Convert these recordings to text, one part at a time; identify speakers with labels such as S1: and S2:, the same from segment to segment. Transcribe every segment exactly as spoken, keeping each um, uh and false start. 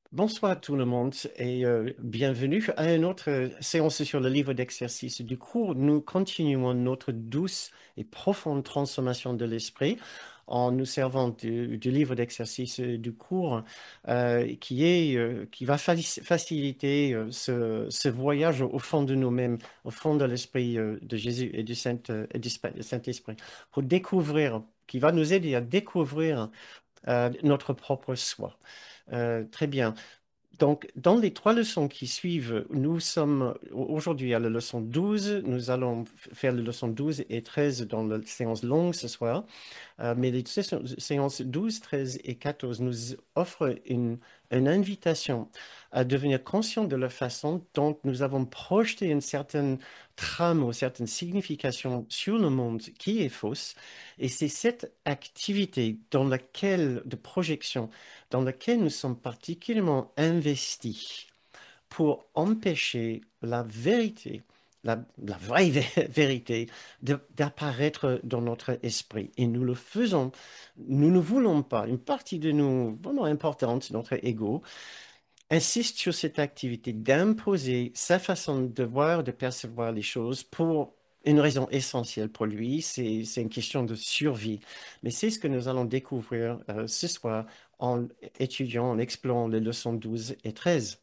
S1: Bonsoir tout le monde et euh, bienvenue à une autre euh, séance sur le livre d'exercice du cours. Nous continuons notre douce et profonde transformation de l'esprit en nous servant du, du livre d'exercice du cours euh, qui est, euh, qui va faci- faciliter euh, ce, ce voyage au fond de nous-mêmes, au fond de l'esprit euh, de Jésus et du Saint, euh, et du Sp- Saint-Esprit, pour découvrir, qui va nous aider à découvrir euh, notre propre soi. Euh, très bien. Donc, dans les trois leçons qui suivent, nous sommes aujourd'hui à la leçon douze. Nous allons f- faire les leçons douze et treize dans la séance longue ce soir. Euh, mais les sé- séances douze, treize et quatorze nous offrent une, une invitation à devenir conscient de la façon dont nous avons projeté une certaine trame ou certaine signification sur le monde qui est fausse. Et c'est cette activité dans laquelle, de projection, dans laquelle nous sommes particulièrement investis pour empêcher la vérité, la, la vraie vé- vérité, de- d'apparaître dans notre esprit. Et nous le faisons, nous ne voulons pas, une partie de nous, vraiment importante, notre ego, insiste sur cette activité d'imposer sa façon de voir, de percevoir les choses pour une raison essentielle pour lui, c'est, c'est une question de survie. Mais c'est ce que nous allons découvrir euh, ce soir en étudiant, en explorant les leçons douze et treize.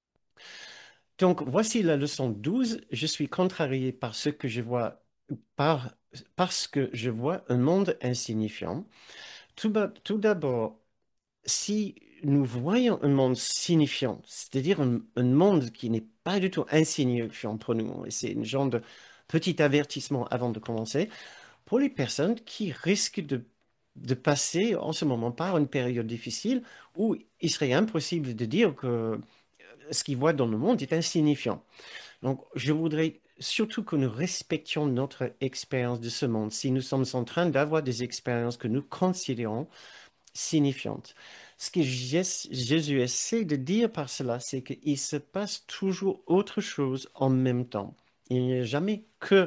S1: Donc, voici la leçon douze. Je suis contrarié par ce que je vois, par, parce que je vois un monde insignifiant. Tout, ba- tout d'abord, si nous voyons un monde signifiant, c'est-à-dire un, un monde qui n'est pas du tout insignifiant pour nous, et c'est un genre de petit avertissement avant de commencer, pour les personnes qui risquent de, de passer en ce moment par une période difficile où il serait impossible de dire que ce qu'ils voient dans le monde est insignifiant. Donc, je voudrais surtout que nous respections notre expérience de ce monde si nous sommes en train d'avoir des expériences que nous considérons signifiantes. Ce que Jés- Jésus essaie de dire par cela, c'est qu'il se passe toujours autre chose en même temps. Il n'y a jamais que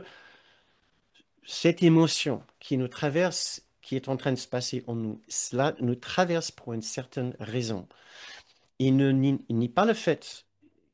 S1: cette émotion qui nous traverse, qui est en train de se passer en nous. Cela nous traverse pour une certaine raison. Il ne nie, il nie pas le fait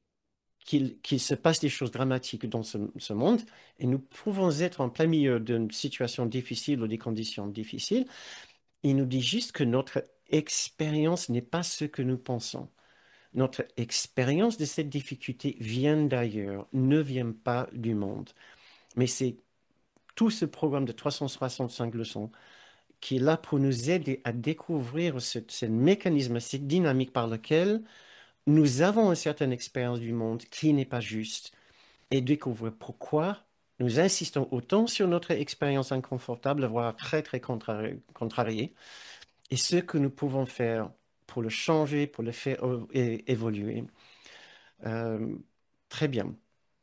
S1: qu'il qu'il se passe des choses dramatiques dans ce, ce monde et nous pouvons être en plein milieu d'une situation difficile ou des conditions difficiles. Il nous dit juste que notre expérience n'est pas ce que nous pensons. Notre expérience de cette difficulté vient d'ailleurs, ne vient pas du monde. Mais c'est tout ce programme de trois cent soixante-cinq leçons qui est là pour nous aider à découvrir ce, ce mécanisme, cette dynamique par lequel nous avons une certaine expérience du monde qui n'est pas juste et découvrir pourquoi nous insistons autant sur notre expérience inconfortable, voire très, très contrari- contrariée, et ce que nous pouvons faire pour le changer, pour le faire euh, é- évoluer. Euh, Très bien.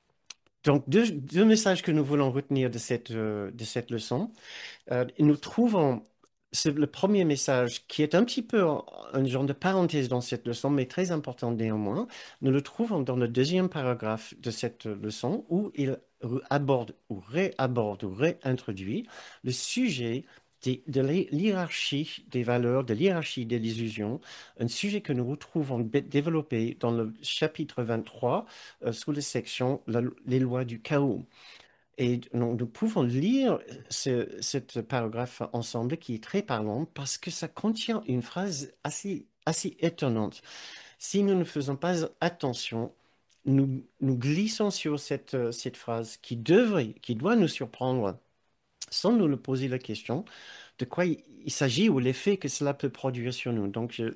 S1: Donc, deux, deux messages que nous voulons retenir de cette, euh, de cette leçon. Euh, nous trouvons c'est le premier message qui est un petit peu un, un genre de parenthèse dans cette leçon, mais très important néanmoins. Nous le trouvons dans le deuxième paragraphe de cette leçon où il re- aborde ou réaborde ou réintroduit le sujet des- de l'hierarchie des valeurs, de l'hierarchie des illusions, un sujet que nous retrouvons bé- développé dans le chapitre vingt-trois euh, sous la section la- les lois du chaos. Et donc, nous pouvons lire ce, cet paragraphe ensemble qui est très parlant parce que ça contient une phrase assez, assez étonnante. Si nous ne faisons pas attention, nous, nous glissons sur cette, euh, cette phrase qui devrait, qui doit nous surprendre sans nous le poser la question de quoi il, il s'agit ou l'effet que cela peut produire sur nous. Donc, je,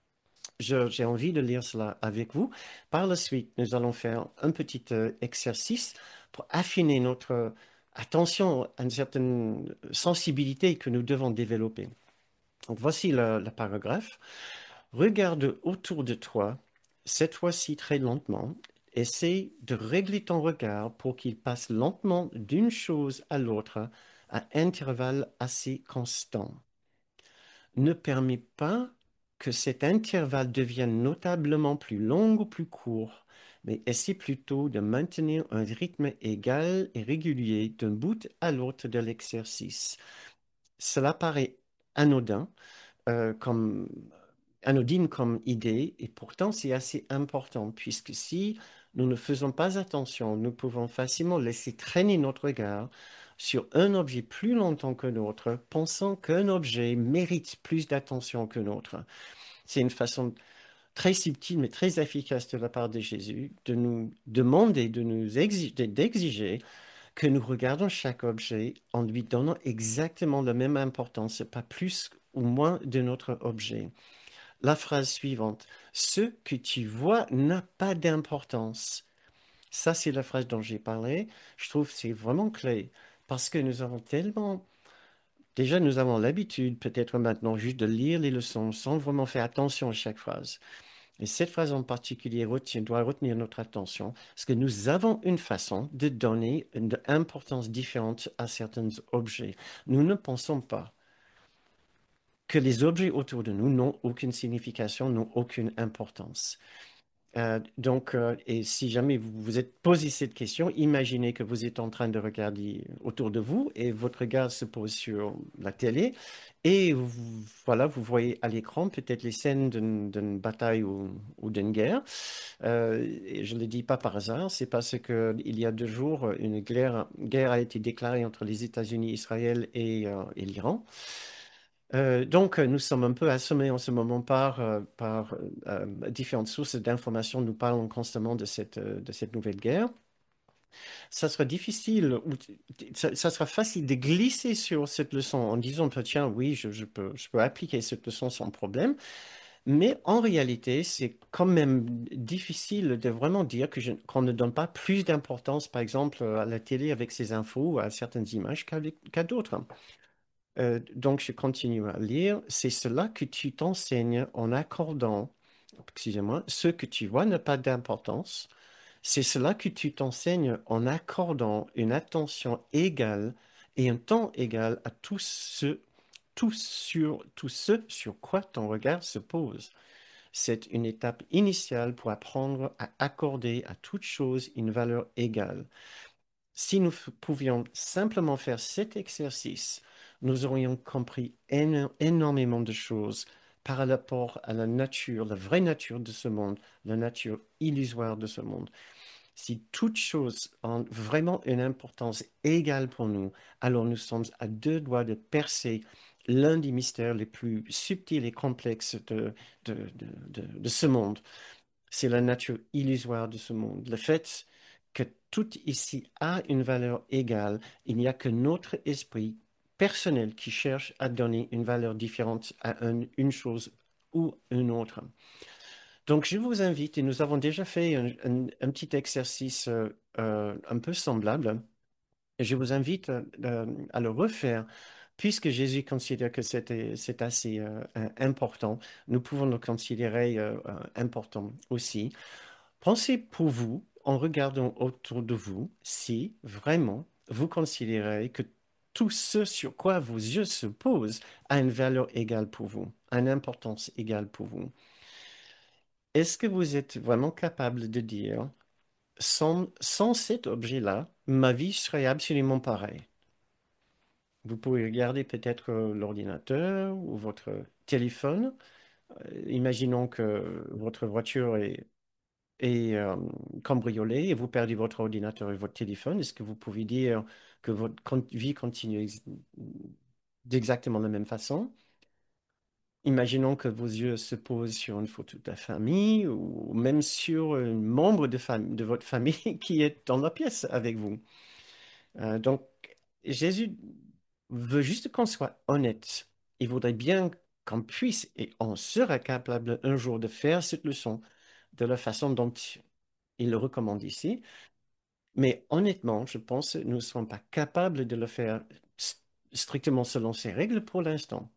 S1: je- j'ai envie de lire cela avec vous. Par la suite, nous allons faire un petit euh, exercice pour affiner notre attention à une certaine sensibilité que nous devons développer. Donc, voici le, le paragraphe. Regarde autour de toi, cette fois-ci très lentement. Essaie de régler ton regard pour qu'il passe lentement d'une chose à l'autre à intervalles assez constants. Ne permet pas que cet intervalle devienne notablement plus long ou plus court, mais essaie plutôt de maintenir un rythme égal et régulier d'un bout à l'autre de l'exercice. Cela paraît anodin, euh, comme anodine comme idée, et pourtant c'est assez important, puisque si nous ne faisons pas attention, nous pouvons facilement laisser traîner notre regard sur un objet plus longtemps que l'autre, pensant qu'un objet mérite plus d'attention que l'autre. C'est une façon très subtile mais très efficace de la part de Jésus de nous demander, de nous exiger, d'exiger que nous regardons chaque objet en lui donnant exactement la même importance, pas plus ou moins de notre objet. La phrase suivante, ce que tu vois n'a pas d'importance. Ça, c'est la phrase dont j'ai parlé. Je trouve que c'est vraiment clé parce que nous avons tellement... Déjà, nous avons l'habitude, peut-être maintenant, juste de lire les leçons sans vraiment faire attention à chaque phrase. Et cette phrase en particulier retient- doit retenir notre attention parce que nous avons une façon de donner une importance différente à certains objets. Nous ne pensons pas que les objets autour de nous n'ont aucune signification, n'ont aucune importance. Euh, donc, euh, et si jamais vous vous êtes posé cette question, imaginez que vous êtes en train de regarder autour de vous et votre regard se pose sur la télé et vous- voilà, vous voyez à l'écran peut-être les scènes d'une d'une bataille ou, ou d'une guerre. Euh, et je ne le dis pas par hasard, c'est parce que il y a deux jours, une guerre, guerre a été déclarée entre les États-Unis, Israël et, euh, et l'Iran. Euh, donc, euh, nous sommes un peu assommés en ce moment par, euh, par euh, euh, différentes sources d'informations. Nous parlons constamment de cette, euh, de cette nouvelle guerre. Ça sera difficile, ou t- t- ça, ça sera facile de glisser sur cette leçon en disant, bah, tiens, oui, je, je peux, je peux appliquer cette leçon sans problème. Mais en réalité, c'est quand même difficile de vraiment dire que je- qu'on ne donne pas plus d'importance, par exemple, à la télé avec ses infos ou à certaines images qu'à qu'à d'autres. Euh, donc, je continue à lire. C'est cela que tu t'enseignes en accordant, excusez-moi, ce que tu vois n'a pas d'importance. C'est cela que tu t'enseignes en accordant une attention égale et un temps égal à tout ce, tout sur, tout ce sur quoi ton regard se pose. C'est une étape initiale pour apprendre à accorder à toute chose une valeur égale. Si nous f- pouvions simplement faire cet exercice, nous aurions compris éno- énormément de choses par rapport à la nature, la vraie nature de ce monde, la nature illusoire de ce monde. Si toutes choses ont vraiment une importance égale pour nous, alors nous sommes à deux doigts de percer l'un des mystères les plus subtils et complexes de, de, de, de, de ce monde. C'est la nature illusoire de ce monde. Le fait que tout ici a une valeur égale, il n'y a que notre esprit personnel qui cherche à donner une valeur différente à un- une chose ou une autre. Donc, je vous invite, et nous avons déjà fait un, un- un petit exercice euh, euh, un peu semblable, et je vous invite euh, euh, à le refaire, puisque Jésus considère que c'était, c'est assez euh, euh, important. Nous pouvons le considérer euh, euh, important aussi. Pensez pour vous, en regardant autour de vous, si vraiment vous considérez que tout ce sur quoi vos yeux se posent a une valeur égale pour vous, a une importance égale pour vous. Est-ce que vous êtes vraiment capable de dire, sans, sans cet objet-là, ma vie serait absolument pareille? Vous pouvez regarder peut-être euh, l'ordinateur ou votre téléphone. Euh, Imaginons que votre voiture est et euh, cambriolé et vous perdez votre ordinateur et votre téléphone, est-ce que vous pouvez dire que votre con- vie continue ex- d'exactement la même façon? Imaginons que vos yeux se posent sur une photo de la famille ou même sur un membre de, fam- de votre famille qui est dans la pièce avec vous. Euh, donc, Jésus veut juste qu'on soit honnête. Il voudrait bien qu'on puisse et on sera capable un jour de faire cette leçon de la façon dont il le recommande ici. Mais honnêtement, je pense que nous ne sommes pas capables de le faire s- strictement selon ces règles pour l'instant.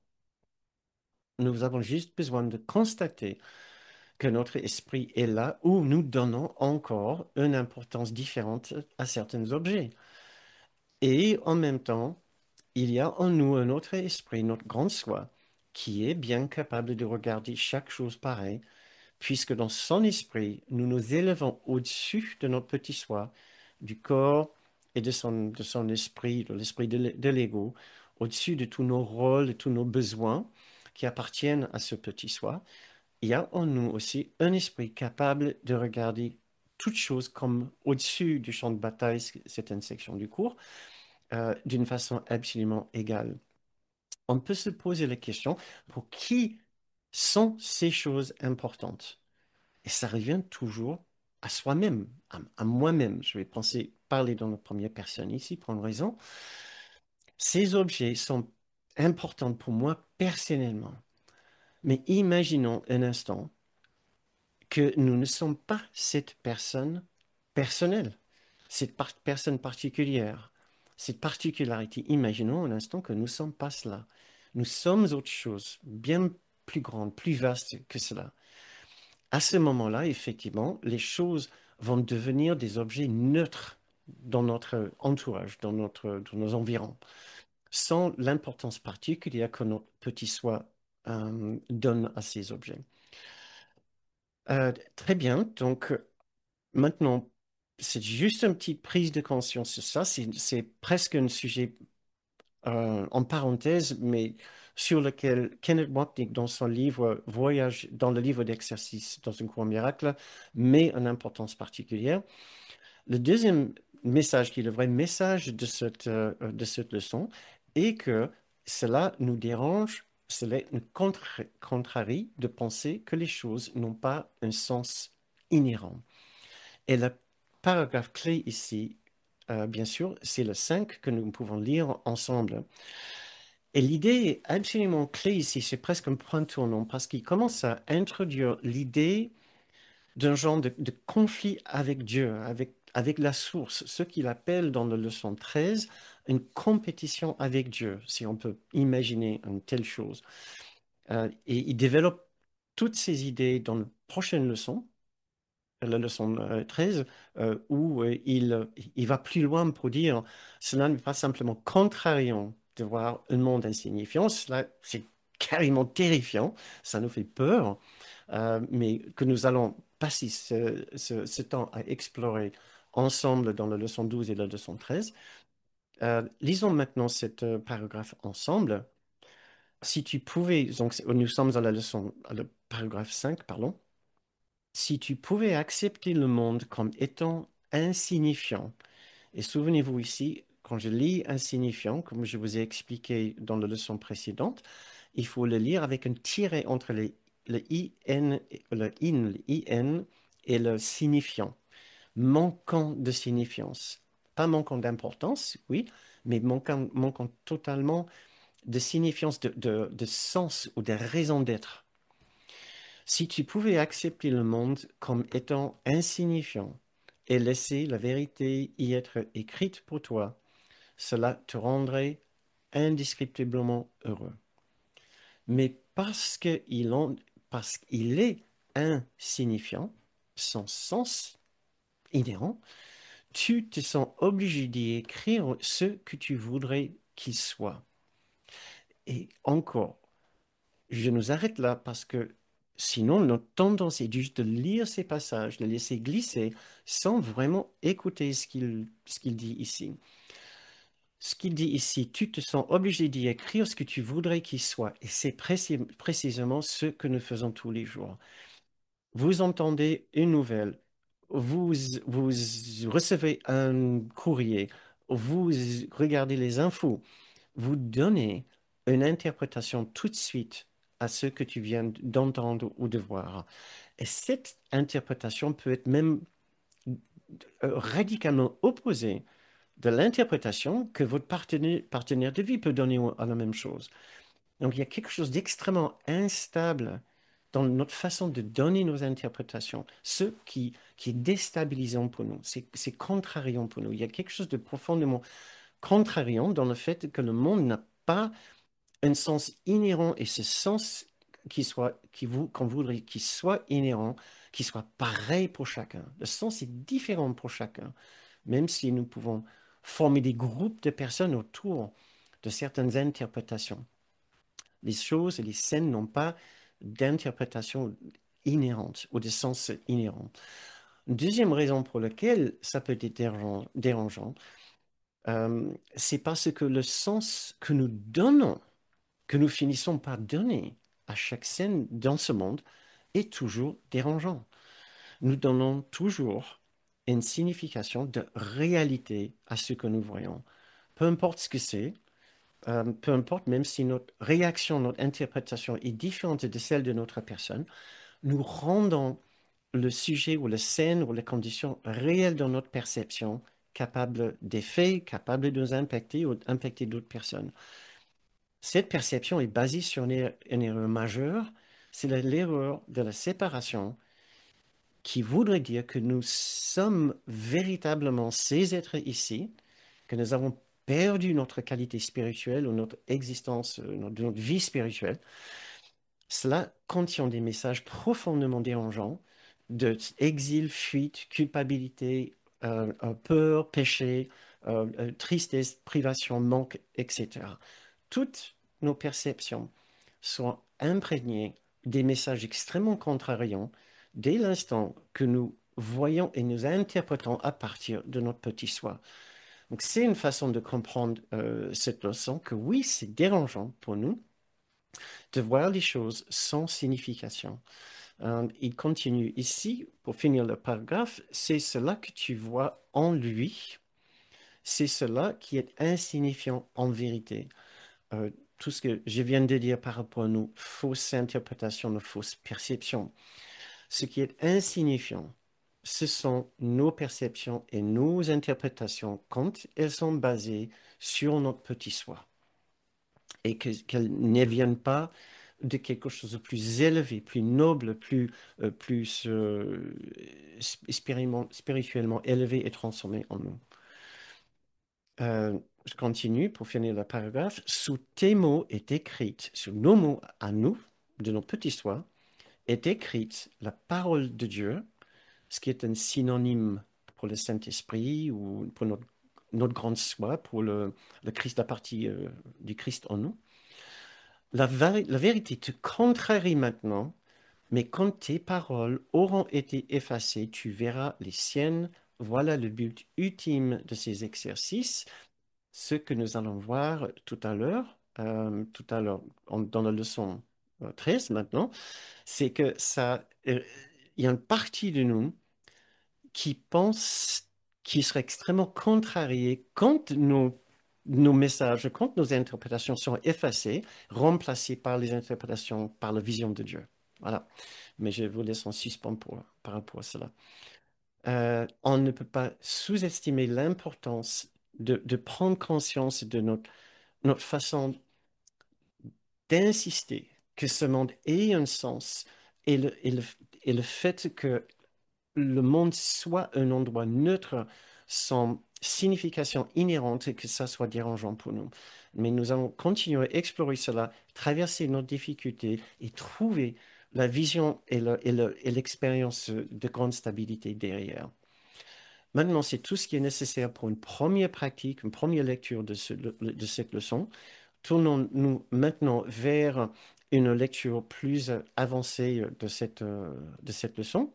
S1: Nous avons juste besoin de constater que notre esprit est là où nous donnons encore une importance différente à certains objets. Et en même temps, il y a en nous un autre esprit, notre grand soi, qui est bien capable de regarder chaque chose pareille puisque dans son esprit, nous nous élevons au-dessus de notre petit soi, du corps et de son, de son esprit, de l'esprit de l'e- de l'ego, au-dessus de tous nos rôles, de tous nos besoins qui appartiennent à ce petit soi. il y a en nous aussi un esprit capable de regarder toute chose comme au-dessus du champ de bataille, c'est une section du cours, euh, d'une façon absolument égale. On peut se poser la question, pour qui sont ces choses importantes? Et ça revient toujours à soi-même, à, à moi-même. Je vais penser, parler dans la première personne ici pour une raison. Ces objets sont importants pour moi personnellement. Mais imaginons un instant que nous ne sommes pas cette personne personnelle, cette par- personne particulière, cette particularité. Imaginons un instant que nous ne sommes pas cela. Nous sommes autre chose, bien plus grande, plus vaste que cela. À ce moment-là, effectivement, les choses vont devenir des objets neutres dans notre entourage, dans notre, dans nos environs, sans l'importance particulière que notre petit soi euh, donne à ces objets. Euh, très bien, donc maintenant, c'est juste une petite prise de conscience sur ça. C'est c'est presque un sujet euh, en parenthèse, mais sur lequel Kenneth Wapnick, dans son livre Voyage dans le livre d'exercice dans un cours miracle, met une importance particulière. Le deuxième message, qui est le vrai message de cette, euh, de cette leçon, est que cela nous dérange, cela nous contra- contrarie de penser que les choses n'ont pas un sens inhérent. Et le paragraphe clé ici, euh, bien sûr, c'est le cinq que nous pouvons lire ensemble. Et l'idée est absolument clé ici, c'est presque un point tournant, parce qu'il commence à introduire l'idée d'un genre de, de conflit avec Dieu, avec, avec la source, ce qu'il appelle dans la leçon treize une compétition avec Dieu, si on peut imaginer une telle chose. Euh, et il développe toutes ces idées dans la prochaine leçon, la leçon euh, treize, euh, où euh, il, il va plus loin pour dire cela n'est pas simplement contrariant de voir un monde insignifiant, cela c'est carrément terrifiant, ça nous fait peur, euh, mais que nous allons passer ce, ce- ce temps à explorer ensemble dans la leçon douze et la leçon treize. Euh, lisons maintenant cet euh, paragraphe ensemble. Si tu pouvais, donc nous sommes à la leçon, à le paragraphe cinq, pardon. Si tu pouvais accepter le monde comme étant insignifiant, et souvenez-vous ici, quand je lis insignifiant, comme je vous ai expliqué dans la leçon précédente, il faut le lire avec un tiret entre les, le in, le in, le in et le signifiant, manquant de signifiance. Pas manquant d'importance, oui, mais manquant, manquant totalement de signifiance, de, de, de sens ou de raison d'être. Si tu pouvais accepter le monde comme étant insignifiant et laisser la vérité y être écrite pour toi, cela te rendrait indescriptiblement heureux. Mais parce qu'il en- parce qu'il est insignifiant, sans sens inhérent, tu te sens obligé d'y écrire ce que tu voudrais qu'il soit. Et encore, je nous arrête là parce que sinon, notre tendance est juste de lire ces passages, de laisser glisser sans vraiment écouter ce qu'il ce qu'il dit ici. Ce qu'il dit ici, tu te sens obligé d'y écrire ce que tu voudrais qu'il soit. Et c'est précis- précisément ce que nous faisons tous les jours. Vous entendez une nouvelle, vous, vous recevez un courrier, vous regardez les infos, vous donnez une interprétation tout de suite à ce que tu viens d'entendre ou de voir. Et cette interprétation peut être même euh, radicalement opposée de l'interprétation que votre partenaire, partenaire de vie peut donner à la même chose. Donc il y a quelque chose d'extrêmement instable dans notre façon de donner nos interprétations, ce qui, qui est déstabilisant pour nous, c'est c'est contrariant pour nous. Il y a quelque chose de profondément contrariant dans le fait que le monde n'a pas un sens inhérent et ce sens qui soit, qui vous, qu'on voudrait qu'il soit inhérent, qui soit pareil pour chacun. Le sens est différent pour chacun, même si nous pouvons former des groupes de personnes autour de certaines interprétations. Les choses et les scènes n'ont pas d'interprétation inhérente ou de sens inhérent. Une deuxième raison pour laquelle ça peut être dérangeant, dérangeant, euh, c'est parce que le sens que nous donnons, que nous finissons par donner à chaque scène dans ce monde, est toujours dérangeant. Nous donnons toujours une signification de réalité à ce que nous voyons. Peu importe ce que c'est, euh, peu importe, même si notre réaction, notre interprétation est différente de celle de notre personne, nous rendons le sujet ou la scène ou les conditions réelles dans notre perception capable d'effet, capable de nous impacter ou d'impacter d'autres personnes. Cette perception est basée sur une, er- une erreur majeure, c'est la- l'erreur de la séparation qui voudrait dire que nous sommes véritablement ces êtres ici, que nous avons perdu notre qualité spirituelle ou notre existence, euh, notre, notre vie spirituelle. Cela contient des messages profondément dérangeants de exil, fuite, culpabilité, euh, euh, peur, péché, euh, euh, tristesse, privation, manque, et cetera. Toutes nos perceptions sont imprégnées des messages extrêmement contrariants dès l'instant que nous voyons et nous interprétons à partir de notre petit soi. Donc c'est une façon de comprendre euh, cette leçon que oui, c'est dérangeant pour nous de voir les choses sans signification. Euh, il continue ici, pour finir le paragraphe, c'est cela que tu vois en lui, c'est cela qui est insignifiant en vérité. Euh, tout ce que je viens de dire par rapport à nos fausses interprétations, nos fausses perceptions, ce qui est insignifiant, ce sont nos perceptions et nos interprétations quand elles sont basées sur notre petit soi et que- qu'elles ne viennent pas de quelque chose de plus élevé, plus noble, plus, euh, plus euh, spirituellement, spirituellement élevé et transformé en nous. Euh, je continue pour finir le paragraphe. Sous tes mots est écrite, sous nos mots à nous, de nos petits soins, est écrite la parole de Dieu, ce qui est un synonyme pour le Saint-Esprit ou pour notre, notre grande soi, pour le, le Christ, la partie euh, du Christ en nous. La, vari- la vérité te contrarie maintenant, mais quand tes paroles auront été effacées, tu verras les siennes. Voilà le but ultime de ces exercices, ce que nous allons voir tout à l'heure, euh, tout à l'heure en- dans la leçon euh, treize maintenant, c'est que ça, euh, il y a une partie de nous qui pense, qui serait extrêmement contrariée quand nos, nos messages, quand nos interprétations sont effacées, remplacées par les interprétations, par la vision de Dieu. Voilà. Mais je vous laisse en suspens pour, par rapport à cela. Euh, on ne peut pas sous-estimer l'importance de, de prendre conscience de notre, notre façon d'insister que ce monde ait un sens et le, et le, et le fait que le monde soit un endroit neutre sans signification inhérente et que ça soit dérangeant pour nous. Mais nous allons continuer à explorer cela, traverser nos difficultés et trouver la vision et le- et le- et l'expérience de grande stabilité derrière. Maintenant, c'est tout ce qui est nécessaire pour une première pratique, une première lecture de, ce- de cette leçon. Tournons-nous maintenant vers une lecture plus avancée de cette, euh, de cette leçon.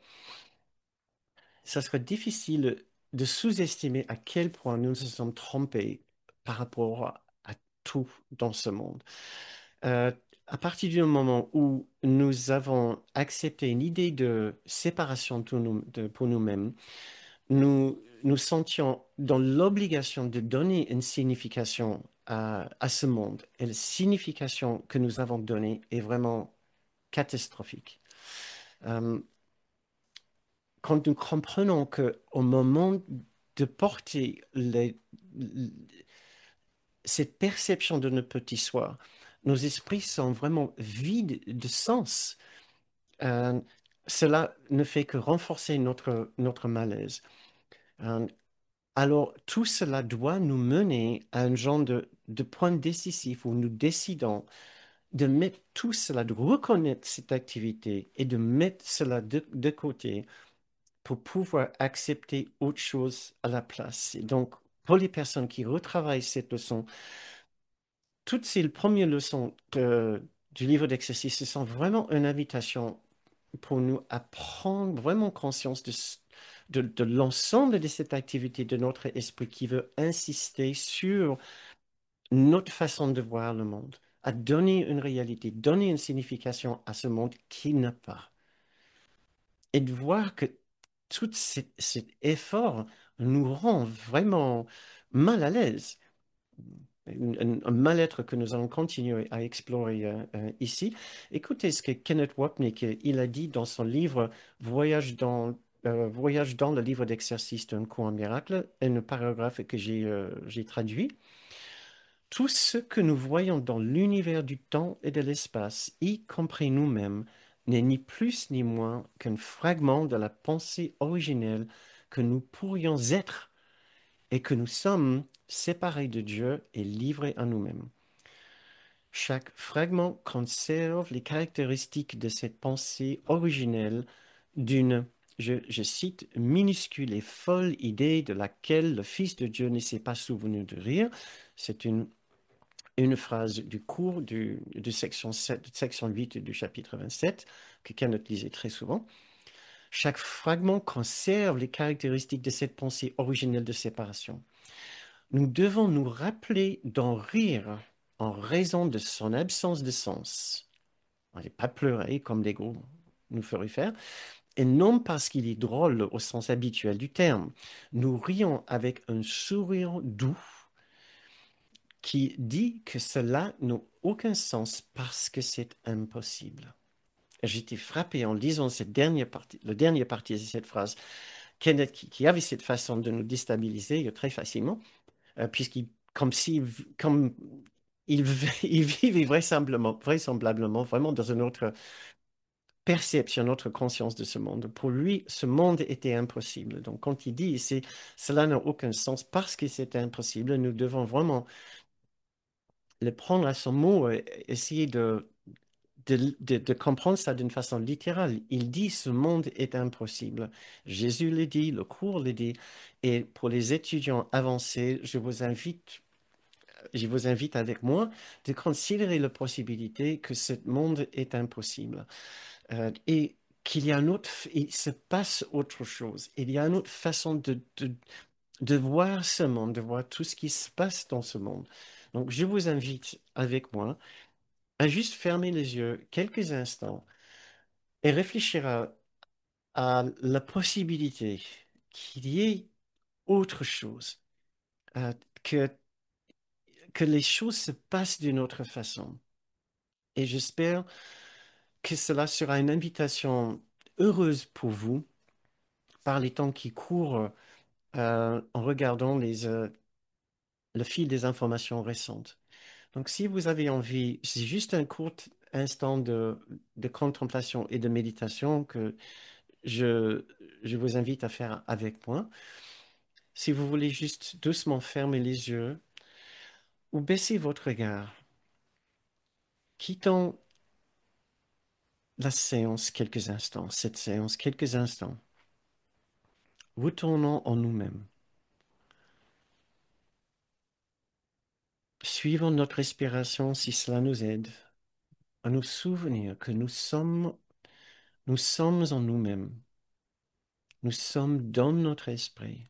S1: Ça serait difficile de sous-estimer à quel point nous nous sommes trompés par rapport à, à tout dans ce monde. Euh, à partir du moment où nous avons accepté une idée de séparation de nous- de- pour nous-mêmes, nous nous sentions dans l'obligation de donner une signification à, à ce monde. Et la signification que nous avons donnée est vraiment catastrophique. Euh, quand nous comprenons que au moment de porter les- cette perception de notre petit soi, nos esprits sont vraiment vides de sens. Euh, Cela ne fait que renforcer notre, notre malaise. Euh, alors, tout cela doit nous mener à un genre de, de point décisif où nous décidons de mettre tout cela, de reconnaître cette activité et de mettre cela de, de côté pour pouvoir accepter autre chose à la place. Et donc, pour les personnes qui retravaillent cette leçon, toutes ces premières leçons de- du livre d'exercice, ce sont vraiment une invitation pour nous à prendre vraiment conscience de, ce- de, de l'ensemble de cette activité de notre esprit qui veut insister sur notre façon de voir le monde, à donner une réalité, donner une signification à ce monde qui n'a pas. et de voir que tout cet, cet effort nous rend vraiment mal à l'aise. Un, un- un mal-être que nous allons continuer à explorer euh, euh, ici. Écoutez ce que Kenneth Wapnick euh, il a dit dans son livre Voyage dans, euh, Voyage dans le livre d'exercice d'un cours en miracle, un paragraphe que j'ai euh, j'ai traduit. Tout ce que nous voyons dans l'univers du temps et de l'espace, y compris nous-mêmes, n'est ni plus ni moins qu'un fragment de la pensée originelle que nous pourrions être et que nous sommes séparés de Dieu et livrés à nous-mêmes. Chaque fragment conserve les caractéristiques de cette pensée originelle d'une, je, je cite, minuscule et folle idée de laquelle le Fils de Dieu ne s'est pas souvenu de rire. C'est une une phrase du cours du, de section sept, section huit du chapitre vingt-sept, que Kenneth lisait très souvent. Chaque fragment conserve les caractéristiques de cette pensée originelle de séparation. Nous devons nous rappeler d'en rire en raison de son absence de sens. On n'est pas pleurer comme des gros nous feraient faire, et non parce qu'il est drôle au sens habituel du terme. Nous rions avec un sourire doux qui dit que cela n'a aucun sens parce que c'est impossible. J'étais frappé en lisant cette dernière partie, la dernière partie de cette phrase. Kenneth, qui, qui avait cette façon de nous déstabiliser très facilement, euh, puisqu'il, comme si, comme il, il vivait vraisemblablement, vraisemblablement vraiment dans une autre perception, une autre conscience de ce monde. Pour lui, ce monde était impossible. Donc, quand il dit ici, cela n'a aucun sens parce que c'est impossible, nous devons vraiment le prendre à son mot, et essayer de, de, de- de comprendre ça d'une façon littérale. Il dit ce monde est impossible. Jésus le dit, le cours le dit. Et pour les étudiants avancés, je vous invite, je vous invite avec moi de considérer la possibilité que ce monde est impossible. Euh, et qu'il y a une autre, il se passe autre chose. Il y a une autre façon de, de, de voir ce monde, de voir tout ce qui se passe dans ce monde. Donc, je vous invite avec moi à juste fermer les yeux quelques instants et réfléchir à, à la possibilité qu'il y ait autre chose, euh, que, que les choses se passent d'une autre façon. Et j'espère que cela sera une invitation heureuse pour vous par les temps qui courent euh, en regardant les, euh, le fil des informations récentes. Donc, si vous avez envie, c'est juste un court instant de, de contemplation et de méditation que je, je vous invite à faire avec moi. Si vous voulez juste doucement fermer les yeux ou baisser votre regard, quittons la séance quelques instants, cette séance quelques instants, retournons en nous-mêmes, suivons notre respiration si cela nous aide à nous souvenir que nous sommes, nous sommes en nous-mêmes, nous sommes dans notre esprit,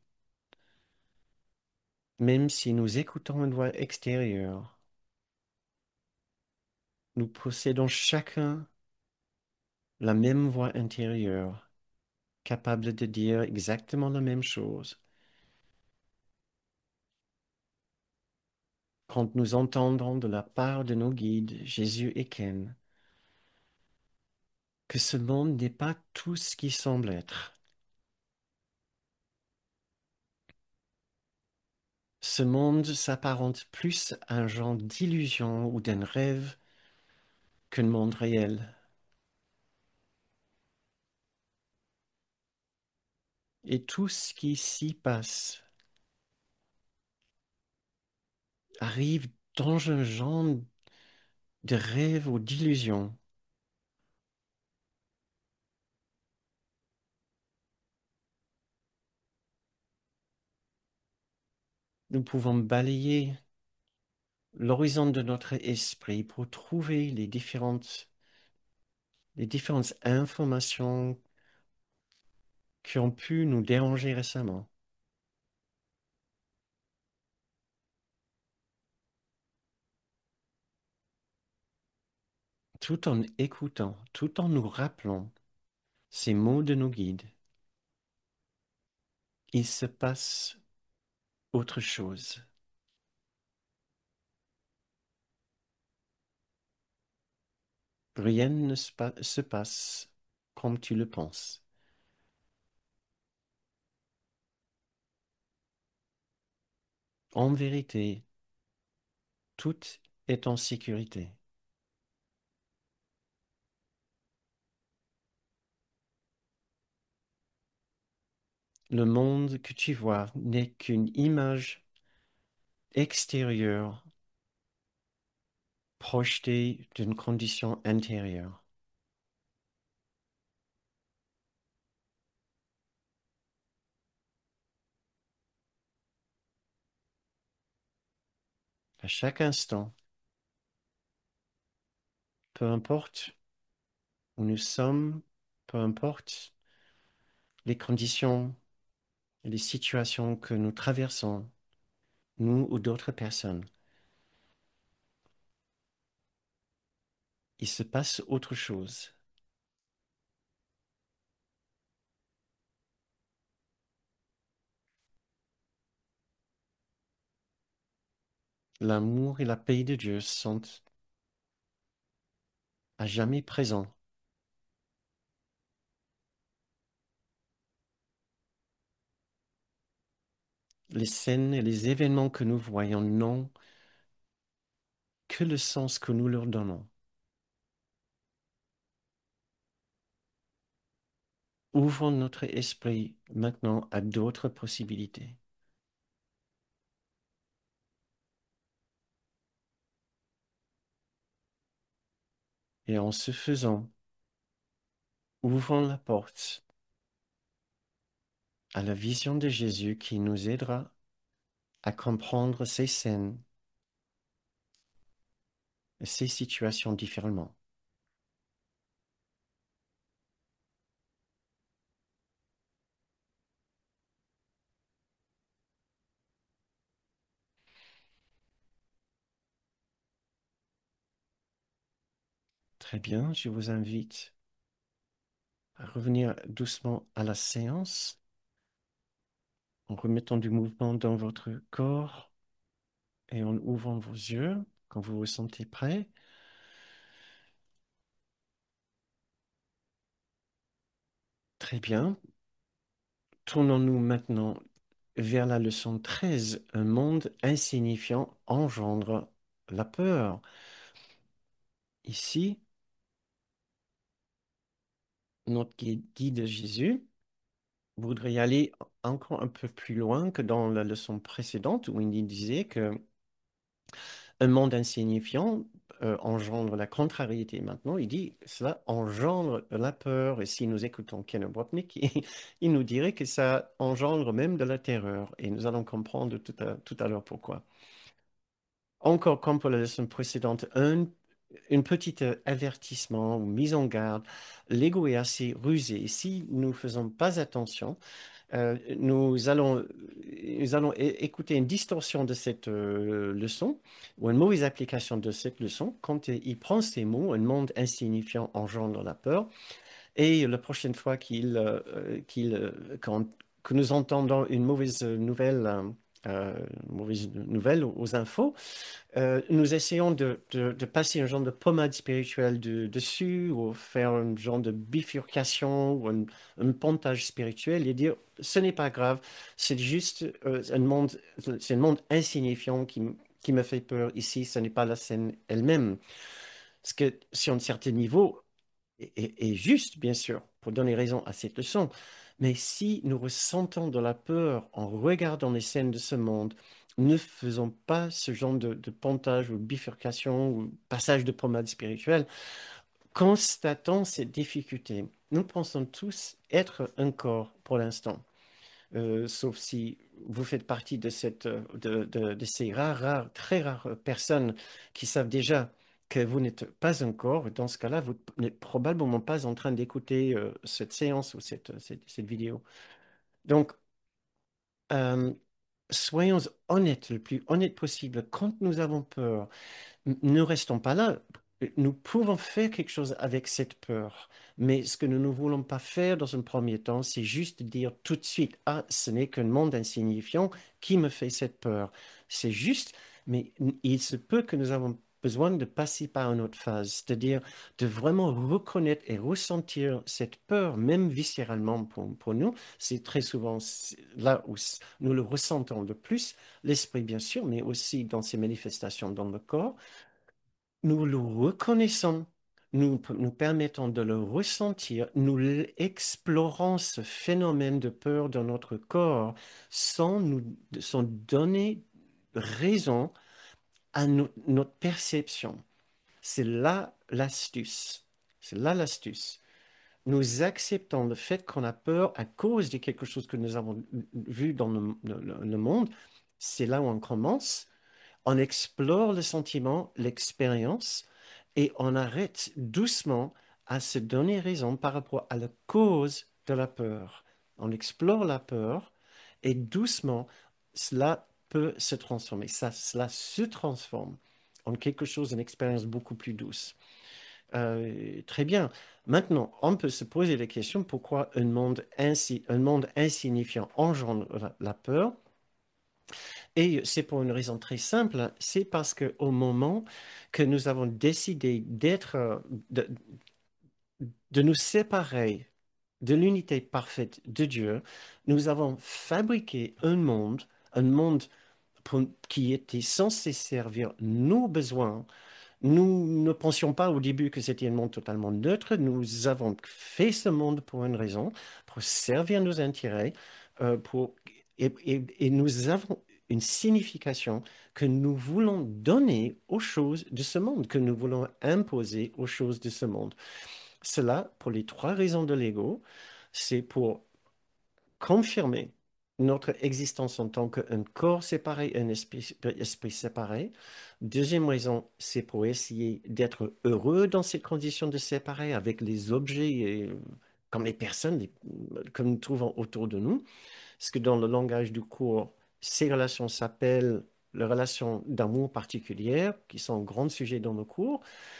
S1: même si nous écoutons une voix extérieure, nous possédons chacun la même voix intérieure, capable de dire exactement la même chose. Quand nous entendons de la part de nos guides, Jésus et Ken, que ce monde n'est pas tout ce qui semble être. Ce monde s'apparente plus à un genre d'illusion ou d'un rêve qu'un monde réel. Et tout ce qui s'y passe arrive dans un genre de rêve ou d'illusion. Nous pouvons balayer l'horizon de notre esprit pour trouver les différentes, les différentes informations qui ont pu nous déranger récemment, tout en écoutant, tout en nous rappelant ces mots de nos guides, il se passe autre chose. Rien ne se pa- se passe comme tu le penses. En vérité, tout est en sécurité. Le monde que tu vois n'est qu'une image extérieure projetée d'une condition intérieure. À chaque instant, peu importe où nous sommes, peu importe les conditions et les situations que nous traversons, nous ou d'autres personnes, il se passe autre chose. L'amour et la paix de Dieu sont à jamais présents. Les scènes et les événements que nous voyons n'ont que le sens que nous leur donnons. Ouvrons notre esprit maintenant à d'autres possibilités. Et en ce faisant, ouvrons la porte à la vision de Jésus qui nous aidera à comprendre ces scènes et ces situations différemment. Très bien, je vous invite à revenir doucement à la séance en remettant du mouvement dans votre corps et en ouvrant vos yeux quand vous vous sentez prêt. Très bien. Tournons-nous maintenant vers la leçon treize. Un monde insignifiant engendre la peur. Ici, notre guide, guide Jésus voudrait y aller encore un peu plus loin que dans la leçon précédente où il disait que un monde insignifiant euh, engendre la contrariété. Maintenant, il dit cela engendre la peur. Et si nous écoutons Ken Wapnick, il, il nous dirait que ça engendre même de la terreur. Et nous allons comprendre tout à, tout à l'heure pourquoi. Encore comme pour la leçon précédente, un, une petite euh, avertissement ou mise en garde. L'ego est assez rusé. Et si nous ne faisons pas attention, euh, nous allons, nous allons é- écouter une distorsion de cette euh, leçon ou une mauvaise application de cette leçon quand euh, il prend ces mots, un monde insignifiant engendre la peur, et la prochaine fois qu'il, euh, euh, qu'il, euh, quand- que nous entendons une mauvaise nouvelle, euh, euh, mauvaise nouvelle aux infos, euh, nous essayons de, de- de passer un genre de pommade spirituelle de- dessus ou faire un genre de bifurcation ou un, un pontage spirituel et dire ce n'est pas grave, c'est juste euh, un monde, c'est un monde insignifiant qui, m- qui me fait peur ici, ce n'est pas la scène elle-même. Parce que sur un certain niveau, est, est- est juste, bien sûr, pour donner raison à cette leçon, mais si nous ressentons de la peur en regardant les scènes de ce monde, ne faisons pas ce genre de, de pontage ou bifurcation ou passage de pommade spirituelle, constatons ces difficultés. Nous pensons tous être un corps pour l'instant, euh, sauf si vous faites partie de, cette, euh, de, de- de ces rares, rares, très rares personnes qui savent déjà que vous n'êtes pas un corps. Dans ce cas-là, vous n'êtes probablement pas en train d'écouter euh, cette séance ou cette, cette, cette vidéo. Donc, euh, soyons honnêtes, le plus honnête possible. Quand nous avons peur, n- ne restons pas là. nous pouvons faire quelque chose avec cette peur, mais ce que nous ne voulons pas faire dans un premier temps, c'est juste dire tout de suite, ah, ce n'est qu'un monde insignifiant qui me fait cette peur. C'est juste, mais il se peut que nous avons besoin de passer par une autre phase, c'est-à-dire de vraiment reconnaître et ressentir cette peur, même viscéralement pour, pour nous. C'est très souvent là où nous le ressentons le plus, l'esprit bien sûr, mais aussi dans ses manifestations dans le corps. Nous le reconnaissons, nous nous permettons de le ressentir, nous explorons ce phénomène de peur dans notre corps sans nous sans donner raison à no- notre perception. C'est là l'astuce. C'est là l'astuce. Nous acceptons le fait qu'on a peur à cause de quelque chose que nous avons vu dans le, le- le monde. C'est là où on commence. On explore le sentiment, l'expérience, et on arrête doucement à se donner raison par rapport à la cause de la peur. On explore la peur et doucement, cela peut se transformer. Ça, cela se transforme en quelque chose, une expérience beaucoup plus douce. Euh, très bien. Maintenant, on peut se poser la question pourquoi un monde, insi- un monde insignifiant engendre la, la peur. Et c'est pour une raison très simple, c'est parce qu'au moment que nous avons décidé d'être, euh, de, de nous séparer de l'unité parfaite de Dieu, nous avons fabriqué un monde, un monde pour- qui était censé servir nos besoins. Nous ne pensions pas au début que c'était un monde totalement neutre. Nous avons fait ce monde pour une raison, pour servir nos intérêts, euh, pour... et, et- et nous avons une signification que nous voulons donner aux choses de ce monde, que nous voulons imposer aux choses de ce monde. Cela, pour les trois raisons de l'ego, c'est pour confirmer notre existence en tant qu'un corps séparé, un esprit, esprit séparé. Deuxième raison, c'est pour essayer d'être heureux dans ces conditions de séparer avec les objets et, comme les personnes les- que nous trouvons autour de nous. Parce que dans le langage du cours, ces relations s'appellent les relations d'amour particulières, qui sont un grand sujet dans nos cours.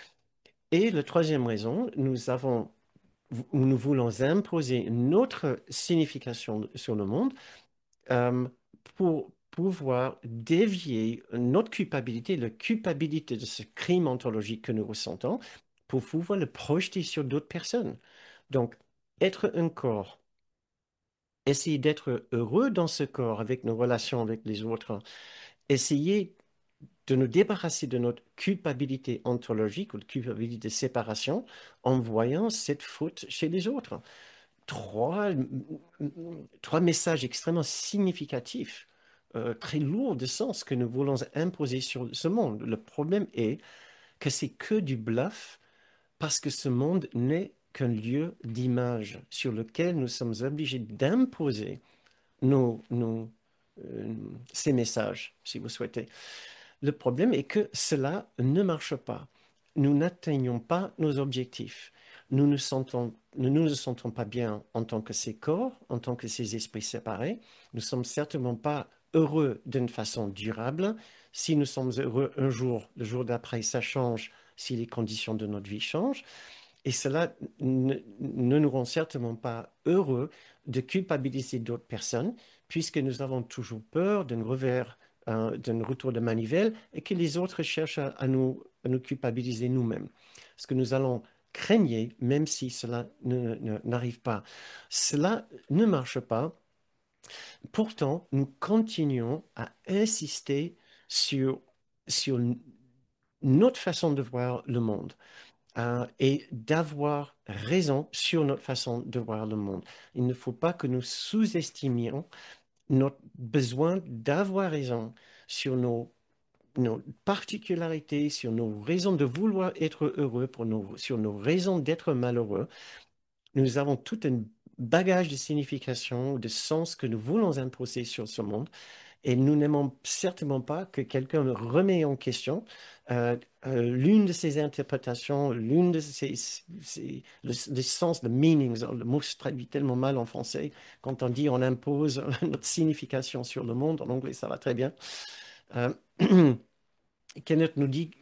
S1: Et la troisième raison, nous avons, nous voulons imposer notre signification sur le monde euh, pour pouvoir dévier notre culpabilité, la culpabilité de ce crime ontologique que nous ressentons, pour pouvoir le projeter sur d'autres personnes. Donc, être un corps, essayer d'être heureux dans ce corps avec nos relations avec les autres, essayer de nous débarrasser de notre culpabilité ontologique ou de culpabilité de séparation en voyant cette faute chez les autres. Trois, trois messages extrêmement significatifs, euh, très lourds de sens que nous voulons imposer sur ce monde. Le problème est que c'est que du bluff parce que ce monde n'est qu'un lieu d'image sur lequel nous sommes obligés d'imposer nos, nos, euh, ces messages, si vous souhaitez. Le problème est que cela ne marche pas. Nous n'atteignons pas nos objectifs. Nous ne sentons, nous ne nous sentons pas bien en tant que ces corps, en tant que ces esprits séparés. Nous ne sommes certainement pas heureux d'une façon durable. Si nous sommes heureux un jour, le jour d'après, ça change si les conditions de notre vie changent. Et cela ne, ne nous rend certainement pas heureux de culpabiliser d'autres personnes, puisque nous avons toujours peur d'un revers, euh, d'un retour de manivelle, et que les autres cherchent à, à nous, à nous culpabiliser nous-mêmes. Ce que nous allons craigner, même si cela ne- ne- n'arrive pas. Cela ne marche pas. Pourtant, nous continuons à insister sur, sur notre façon de voir le monde euh, et d'avoir raison sur notre façon de voir le monde. Il ne faut pas que nous sous-estimions notre besoin d'avoir raison sur nos, nos particularités, sur nos raisons de vouloir être heureux, pour nos, sur nos raisons d'être malheureux. Nous avons tout un bagage de signification, de sens que nous voulons imposer sur ce monde. Et nous n'aimons certainement pas que quelqu'un remet en question euh, euh, l'une de ces interprétations, l'une de ces, ces- le, le sens, le meaning, le mot se traduit tellement mal en français. Quand on dit on impose notre signification sur le monde, en anglais ça va très bien. Euh, Kenneth nous dit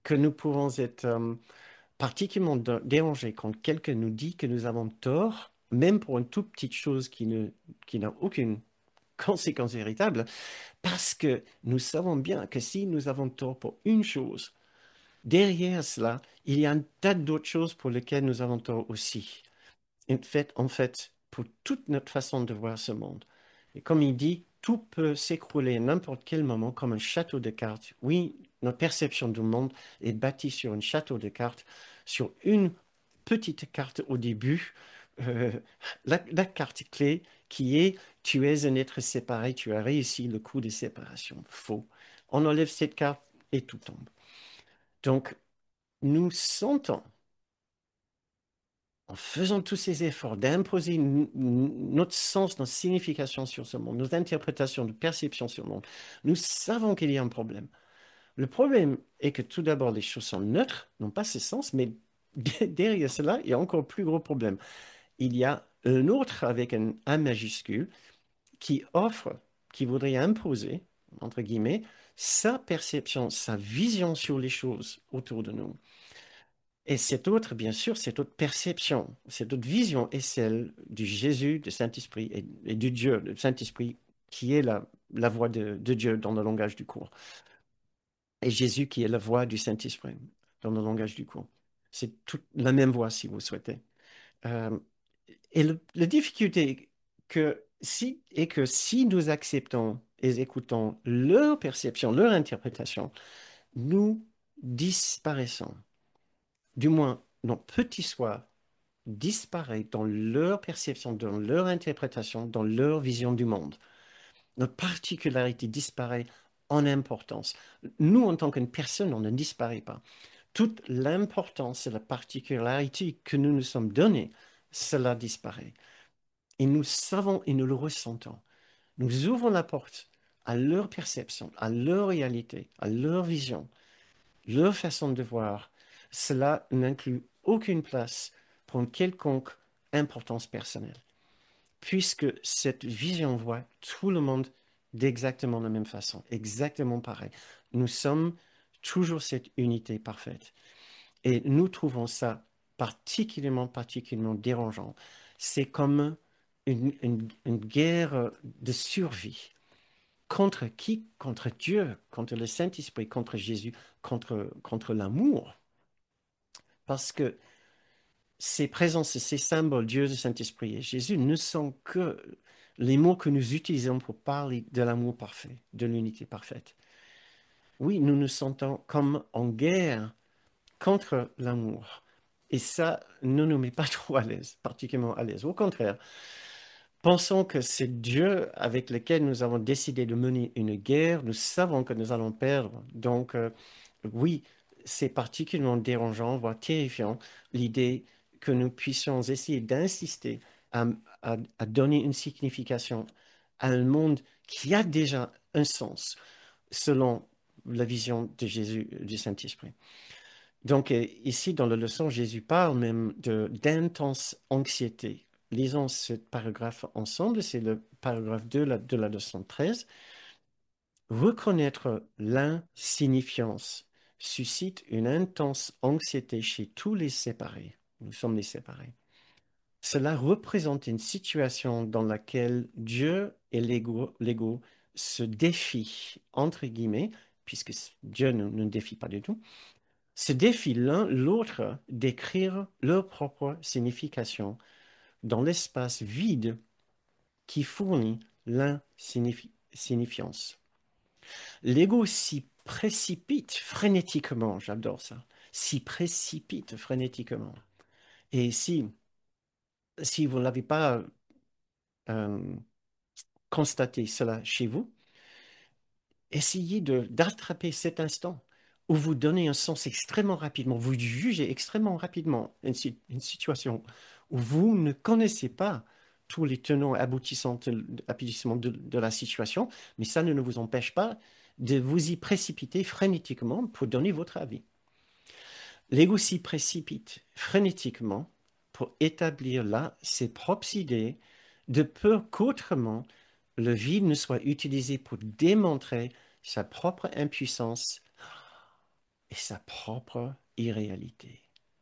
S1: que nous pouvons être euh, particulièrement dé- dérangés quand quelqu'un nous dit que nous avons tort, même pour une toute petite chose qui ne, qui n'a aucune conséquence véritable, parce que nous savons bien que si nous avons tort pour une chose, derrière cela, il y a un tas d'autres choses pour lesquelles nous avons tort aussi. En fait, en fait, pour toute notre façon de voir ce monde. Et comme il dit, tout peut s'écrouler à n'importe quel moment comme un château de cartes. Oui, notre perception du monde est bâtie sur un château de cartes, sur une petite carte au début, euh, la, la carte clé qui est tu es un être séparé, tu as réussi le coup de séparation. Faux. On enlève cette carte et tout tombe. Donc, nous sentons en faisant tous ces efforts d'imposer n- n- notre sens, notre signification sur ce monde, nos interprétations de perception sur le monde, nous savons qu'il y a un problème. Le problème est que tout d'abord, les choses sont neutres, n'ont pas ce sens, mais derrière cela, il y a encore plus gros problème. Il y a un autre avec un A majuscule qui offre, qui voudrait imposer, entre guillemets, sa perception, sa vision sur les choses autour de nous. Et cette autre, bien sûr, cette autre perception, cette autre vision est celle du Jésus, du Saint-Esprit et, et du Dieu, le Saint-Esprit, qui est la, la voix de, de Dieu dans le langage du cours. Et Jésus qui est la voix du Saint-Esprit dans le langage du cours. C'est toute la même voix, si vous souhaitez. Euh, et le- la difficulté que si, est que si nous acceptons et écoutons leur perception, leur interprétation, nous disparaissons. Du moins, nos petits soi disparaît dans leur perception, dans leur interprétation, dans leur vision du monde. Notre particularité disparaît en importance. Nous, en tant qu'une personne, on ne disparaît pas. Toute l'importance et la particularité que nous nous sommes donnée, cela disparaît. Et nous savons et nous le ressentons. Nous ouvrons la porte à leur perception, à leur réalité, à leur vision, leur façon de voir. Cela n'inclut aucune place pour une quelconque importance personnelle, puisque cette vision voit tout le monde d'exactement la même façon, exactement pareil. Nous sommes toujours cette unité parfaite. Et nous trouvons ça particulièrement, particulièrement dérangeant. C'est comme une, une- une guerre de survie. Contre qui? Contre Dieu, contre le Saint-Esprit, contre Jésus, contre, contre l'amour. Parce que ces présences, ces symboles, Dieu, le Saint-Esprit et Jésus, ne sont que les mots que nous utilisons pour parler de l'amour parfait, de l'unité parfaite. Oui, nous nous sentons comme en guerre contre l'amour. Et ça ne nous met pas trop à l'aise, particulièrement à l'aise. Au contraire, pensons que c'est Dieu avec lequel nous avons décidé de mener une guerre. Nous savons que nous allons perdre. Donc, euh, oui, c'est particulièrement dérangeant, voire terrifiant, l'idée que nous puissions essayer d'insister à, à- à donner une signification à un monde qui a déjà un sens, selon la vision de Jésus, du Saint-Esprit. Donc, euh, ici, dans la leçon, Jésus parle même de, d'intense anxiété. Lisons ce paragraphe ensemble, c'est le paragraphe deux de la, de la leçon treize. Reconnaître l'insignifiance suscite une intense anxiété chez tous les séparés. Nous sommes les séparés. Cela représente une situation dans laquelle Dieu et l'ego, l'ego se défient, entre guillemets, puisque Dieu ne ne défie pas du tout, se défient l'un l'autre d'écrire leur propre signification dans l'espace vide qui fournit l'insignifiance. L'ego s'y précipite frénétiquement, j'adore ça, s'y précipite frénétiquement. Et si, si vous n'avez pas euh, constaté cela chez vous, essayez de, d'attraper cet instant où vous donnez un sens extrêmement rapidement, vous jugez extrêmement rapidement une, si- une situation où vous ne connaissez pas tous les tenants et aboutissants de, aboutissements de, de la situation, mais ça ne vous empêche pas de vous y précipiter frénétiquement pour donner votre avis. L'ego s'y précipite frénétiquement pour établir là ses propres idées, de peur qu'autrement le vide ne soit utilisé pour démontrer sa propre impuissance et sa propre irréalité.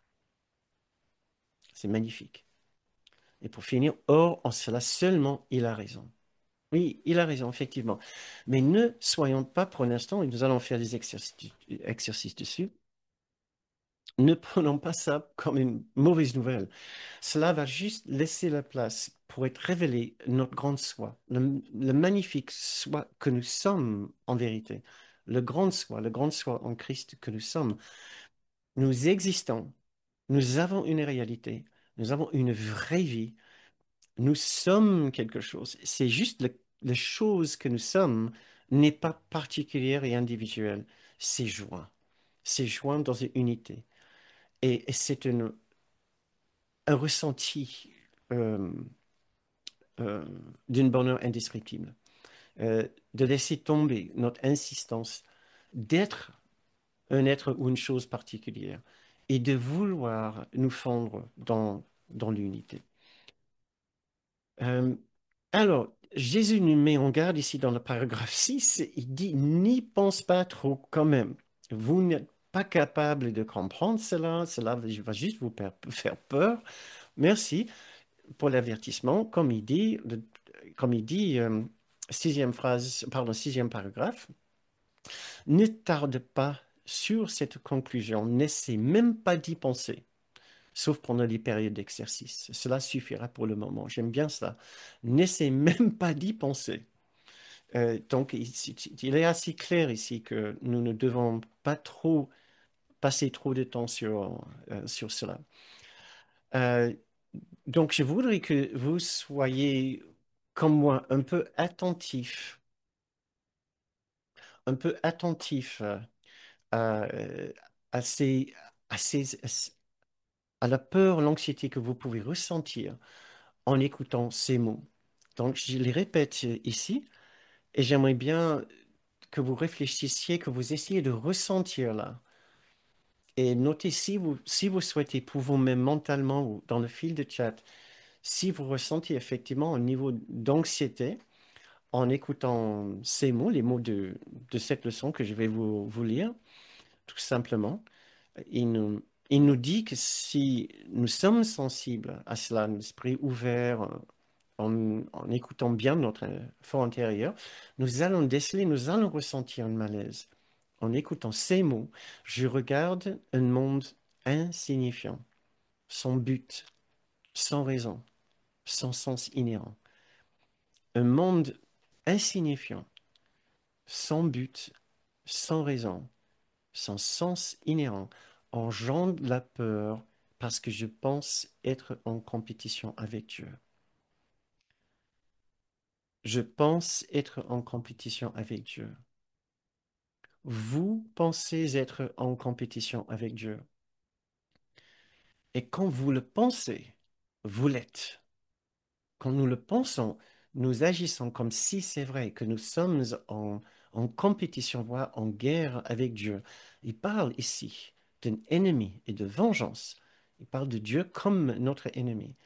S1: C'est magnifique. Et pour finir, or, en cela seulement, il a raison. Oui, il a raison, effectivement. Mais ne soyons pas pour l'instant, et nous allons faire des exercices, exercices dessus, ne prenons pas ça comme une mauvaise nouvelle. Cela va juste laisser la place pour être révélé notre grande soi, le, le magnifique soi que nous sommes en vérité, le grand soi, le grand soi en Christ que nous sommes. Nous existons, nous avons une réalité, nous avons une vraie vie, nous sommes quelque chose. C'est juste le, la chose que nous sommes n'est pas particulière et individuelle, c'est joint. C'est joint dans une unité. Et, et c'est une- un ressenti euh, euh, d'une bonheur indescriptible. Euh, de laisser tomber notre insistance d'être un être ou une chose particulière et de vouloir nous fondre dans, dans l'unité. Euh, alors, Jésus nous met en garde ici dans le paragraphe six. Il dit, n'y pense pas trop quand même. Vous n'êtes pas capable de comprendre cela, cela va juste vous faire peur. Merci pour l'avertissement, comme il dit, le- comme il dit, euh, sixième phrase, pardon, sixième paragraphe, ne tarde pas sur cette conclusion, n'essaie même pas d'y penser, sauf pendant les périodes d'exercice. Cela suffira pour le moment. J'aime bien ça. N'essaie même pas d'y penser. Euh, donc, il, il est assez clair ici que nous ne devons pas trop passer trop de temps sur, euh, sur cela. Euh, donc, je voudrais que vous soyez, comme moi, un peu attentif, un peu attentif euh, à, à ces, à ces- à la peur, l'anxiété que vous pouvez ressentir en écoutant ces mots. Donc, je les répète ici et j'aimerais bien que vous réfléchissiez, que vous essayiez de ressentir là. Et notez si vous, si vous souhaitez, pour vous-même mentalement ou dans le fil de chat, si vous ressentez effectivement un niveau d'anxiété en écoutant ces mots, les mots de, de cette leçon que je vais vous, vous lire, tout simplement. Il nous, il nous dit que si nous sommes sensibles à cela, l'esprit ouvert, euh, en, en écoutant bien notre euh, fort intérieur, nous allons déceler, nous allons ressentir un malaise. En écoutant ces mots, je regarde un monde insignifiant, sans but, sans raison, sans sens inhérent. Un monde insignifiant, sans but, sans raison, sans sens inhérent, engendre la peur parce que je pense être en compétition avec Dieu. Je pense être en compétition avec Dieu. Vous pensez être en compétition avec Dieu. Et quand vous le pensez, vous l'êtes. Quand nous le pensons, nous agissons comme si c'est vrai que nous sommes en, en compétition, voire en guerre avec Dieu. Il parle ici d'un ennemi et de vengeance. Il parle de Dieu comme notre ennemi.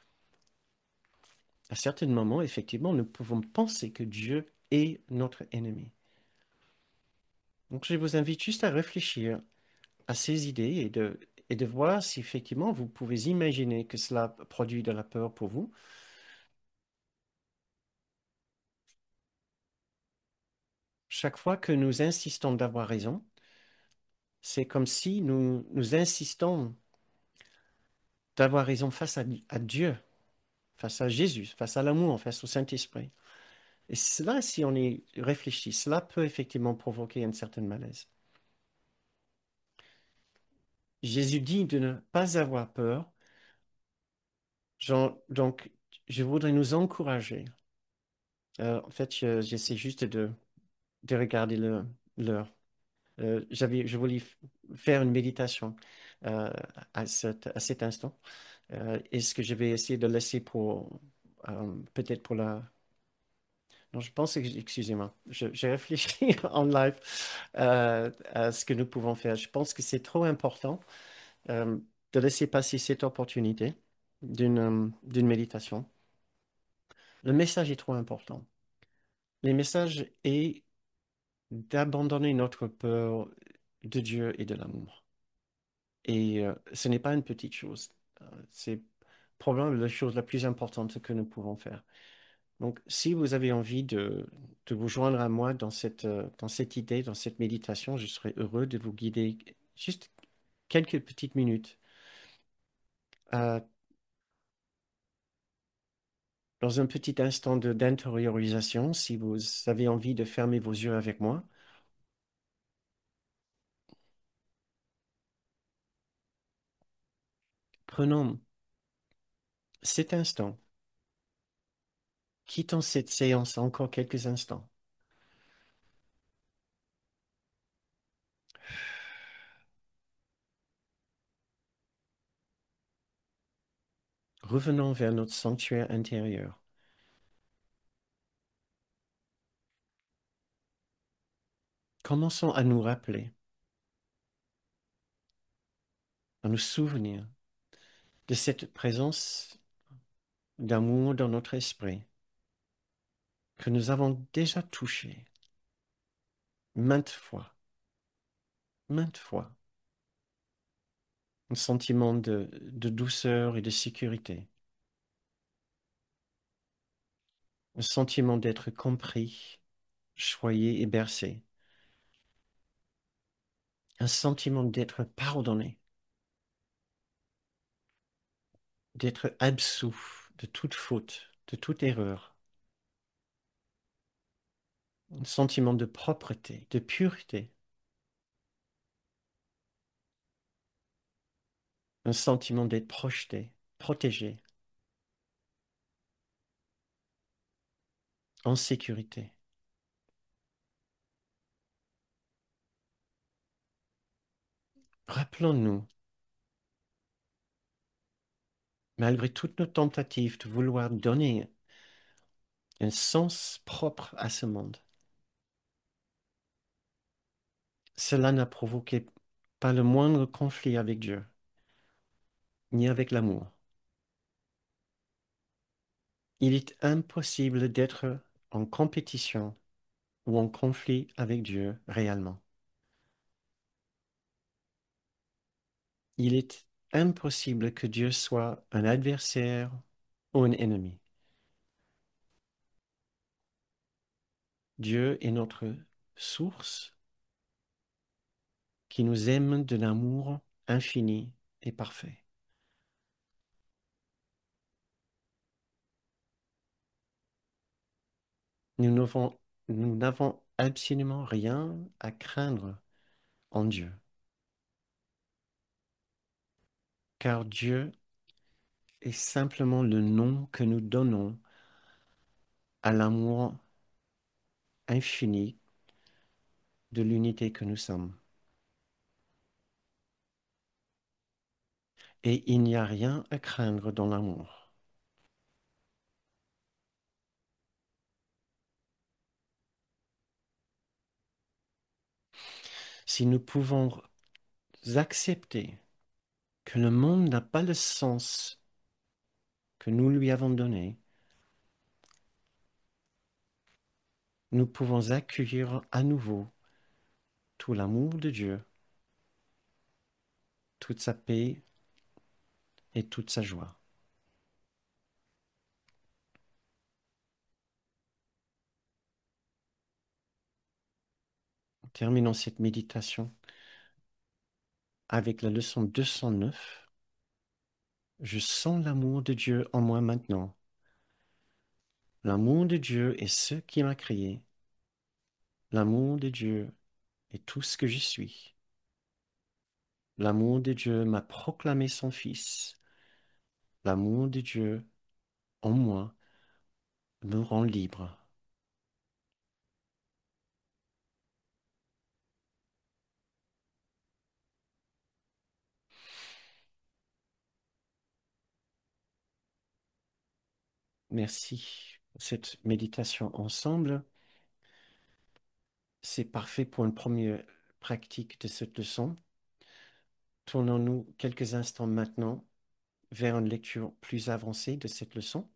S1: À certains moments, effectivement, nous pouvons penser que Dieu est notre ennemi. Donc, je vous invite juste à réfléchir à ces idées et de, et de voir si effectivement vous pouvez imaginer que cela produit de la peur pour vous. Chaque fois que nous insistons d'avoir raison, c'est comme si nous, nous insistons d'avoir raison face à, à Dieu, face à Jésus, face à l'amour, face au Saint-Esprit. Et cela, si on y réfléchit, cela peut effectivement provoquer un certain malaise. Jésus dit de ne pas avoir peur. Genre, donc, je voudrais nous encourager. Euh, en fait, je- j'essaie juste de, de regarder le- l'heure. Euh, j'avais, je voulais f- faire une méditation euh, à cet, à cet instant. Euh, est-ce que je vais essayer de laisser pour, euh, peut-être pour la... Non, je pense, que- excusez-moi, je- j'ai réfléchi en live euh, à ce que nous pouvons faire. Je pense que c'est trop important euh, de laisser passer cette opportunité d'une euh, d'une méditation. Le message est trop important. Le message est d'abandonner notre peur de Dieu et de l'amour. Et euh, ce n'est pas une petite chose. Euh, c'est probablement la chose la plus importante que nous pouvons faire. Donc, si vous avez envie de, de vous joindre à moi dans cette, euh, dans cette idée, dans cette méditation, je serais heureux de vous guider juste quelques petites minutes euh, dans un petit instant de- d'intériorisation. Si vous avez envie de fermer vos yeux avec moi, prenons cet instant, quittons cette séance encore quelques instants. Revenons vers notre sanctuaire intérieur. Commençons à nous rappeler, à nous souvenir de cette présence d'amour dans notre esprit que nous avons déjà touchée maintes fois, maintes fois. Un sentiment de, de douceur et de sécurité, un sentiment d'être compris, choyé et bercé, un sentiment d'être pardonné, d'être absous de toute faute, de toute erreur, un sentiment de propreté, de pureté, un sentiment d'être projeté, protégé, en sécurité. Rappelons-nous, malgré toutes nos tentatives de vouloir donner un sens propre à ce monde, cela n'a provoqué pas le moindre conflit avec Dieu, ni avec l'amour. Il est impossible d'être en compétition ou en conflit avec Dieu réellement. Il est impossible que Dieu soit un adversaire ou un ennemi. Dieu est notre source qui nous aime d'un amour infini et parfait. Nous n'avons, nous n'avons absolument rien à craindre en Dieu, car Dieu est simplement le nom que nous donnons à l'amour infini de l'unité que nous sommes. Et il n'y a rien à craindre dans l'amour. Si nous pouvons accepter que le monde n'a pas le sens que nous lui avons donné, nous pouvons accueillir à nouveau tout l'amour de Dieu, toute sa paix et toute sa joie. Terminons cette méditation avec la leçon deux cent neuf. Je sens l'amour de Dieu en moi maintenant. L'amour de Dieu est ce qui m'a créé. L'amour de Dieu est tout ce que je suis. L'amour de Dieu m'a proclamé son Fils. L'amour de Dieu en moi me rend libre. Merci pour cette méditation ensemble. C'est parfait pour une première pratique de cette leçon. Tournons-nous quelques instants maintenant vers une lecture plus avancée de cette leçon.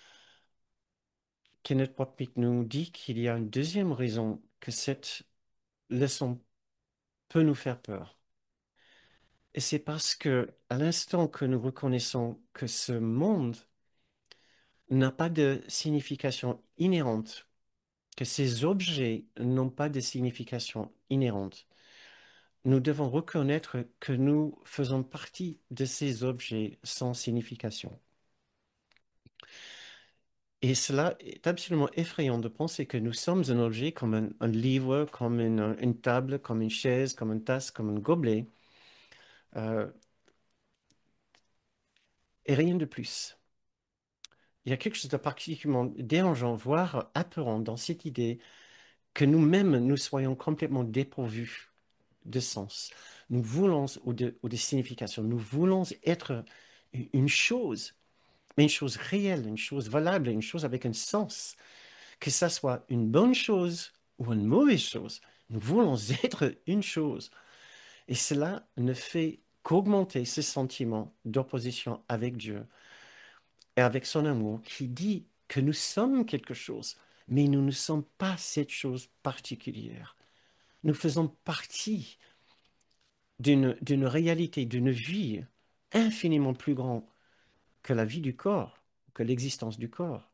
S1: Kenneth Wapnick nous dit qu'il y a une deuxième raison que cette leçon peut nous faire peur. Et c'est parce que, à l'instant que nous reconnaissons que ce monde n'a pas de signification inhérente, que ces objets n'ont pas de signification inhérente, nous devons reconnaître que nous faisons partie de ces objets sans signification. Et cela est absolument effrayant de penser que nous sommes un objet comme un, un livre, comme une, une table, comme une chaise, comme une tasse, comme un gobelet, euh, et rien de plus. Il y a quelque chose de particulièrement dérangeant, voire apeurant dans cette idée que nous-mêmes, nous soyons complètement dépourvus de sens. Nous voulons, ou de, ou de signification, nous voulons être une chose, mais une chose réelle, une chose valable, une chose avec un sens. Que ça soit une bonne chose ou une mauvaise chose, nous voulons être une chose. Et cela ne fait qu'augmenter ce sentiment d'opposition avec Dieu et avec son amour qui dit que nous sommes quelque chose, mais nous ne sommes pas cette chose particulière. Nous faisons partie d'une d'une réalité, d'une vie infiniment plus grande que la vie du corps, que l'existence du corps.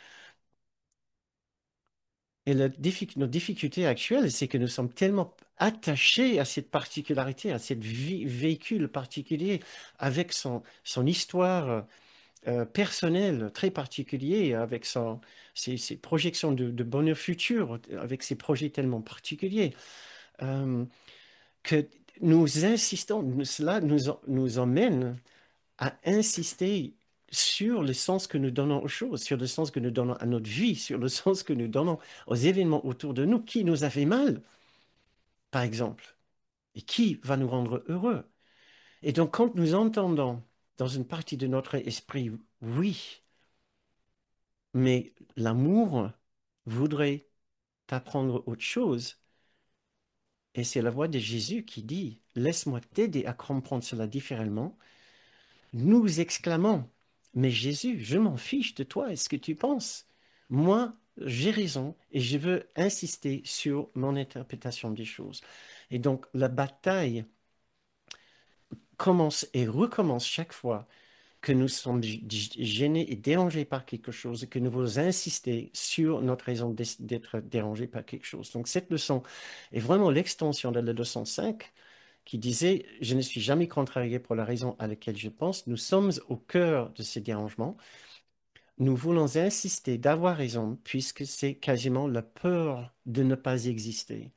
S1: Et la diffi- notre difficulté actuelle, c'est que nous sommes tellement attachés à cette particularité, à cette vie, véhicule particulier, avec son, son histoire euh, personnelle très particulière, avec son, ses, ses projections de, de bonheur futur, avec ses projets tellement particuliers, euh, que nous insistons, nous- cela nous, en- nous emmène à insister sur le sens que nous donnons aux choses, sur le sens que nous donnons à notre vie, sur le sens que nous donnons aux événements autour de nous, qui nous a fait mal, par exemple, et qui va nous rendre heureux. Et donc, quand nous entendons dans une partie de notre esprit, oui, mais l'amour voudrait t'apprendre autre chose, et c'est la voix de Jésus qui dit, laisse-moi t'aider à comprendre cela différemment. Nous exclamons, mais Jésus, je m'en fiche de toi, est-ce que tu penses? Moi, j'ai raison et je veux insister sur mon interprétation des choses. Et donc, la bataille commence et recommence chaque fois que nous sommes gênés et dérangés par quelque chose, et que nous voulons insister sur notre raison d'être dérangés par quelque chose. Donc, cette leçon est vraiment l'extension de la leçon cinq qui disait, je ne suis jamais contrarié pour la raison à laquelle je pense. Nous sommes au cœur de ces dérangements. Nous voulons insister d'avoir raison, puisque c'est quasiment la peur de ne pas exister.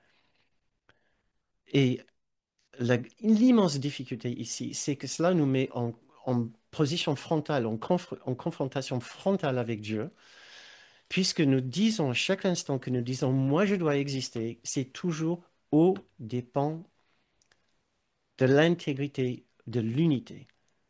S1: Et l'immense difficulté ici, c'est que cela nous met en, en position frontale, en, conf en confrontation frontale avec Dieu, puisque nous disons à chaque instant que nous disons, moi je dois exister, c'est toujours au dépens de l'intégrité, de l'unité.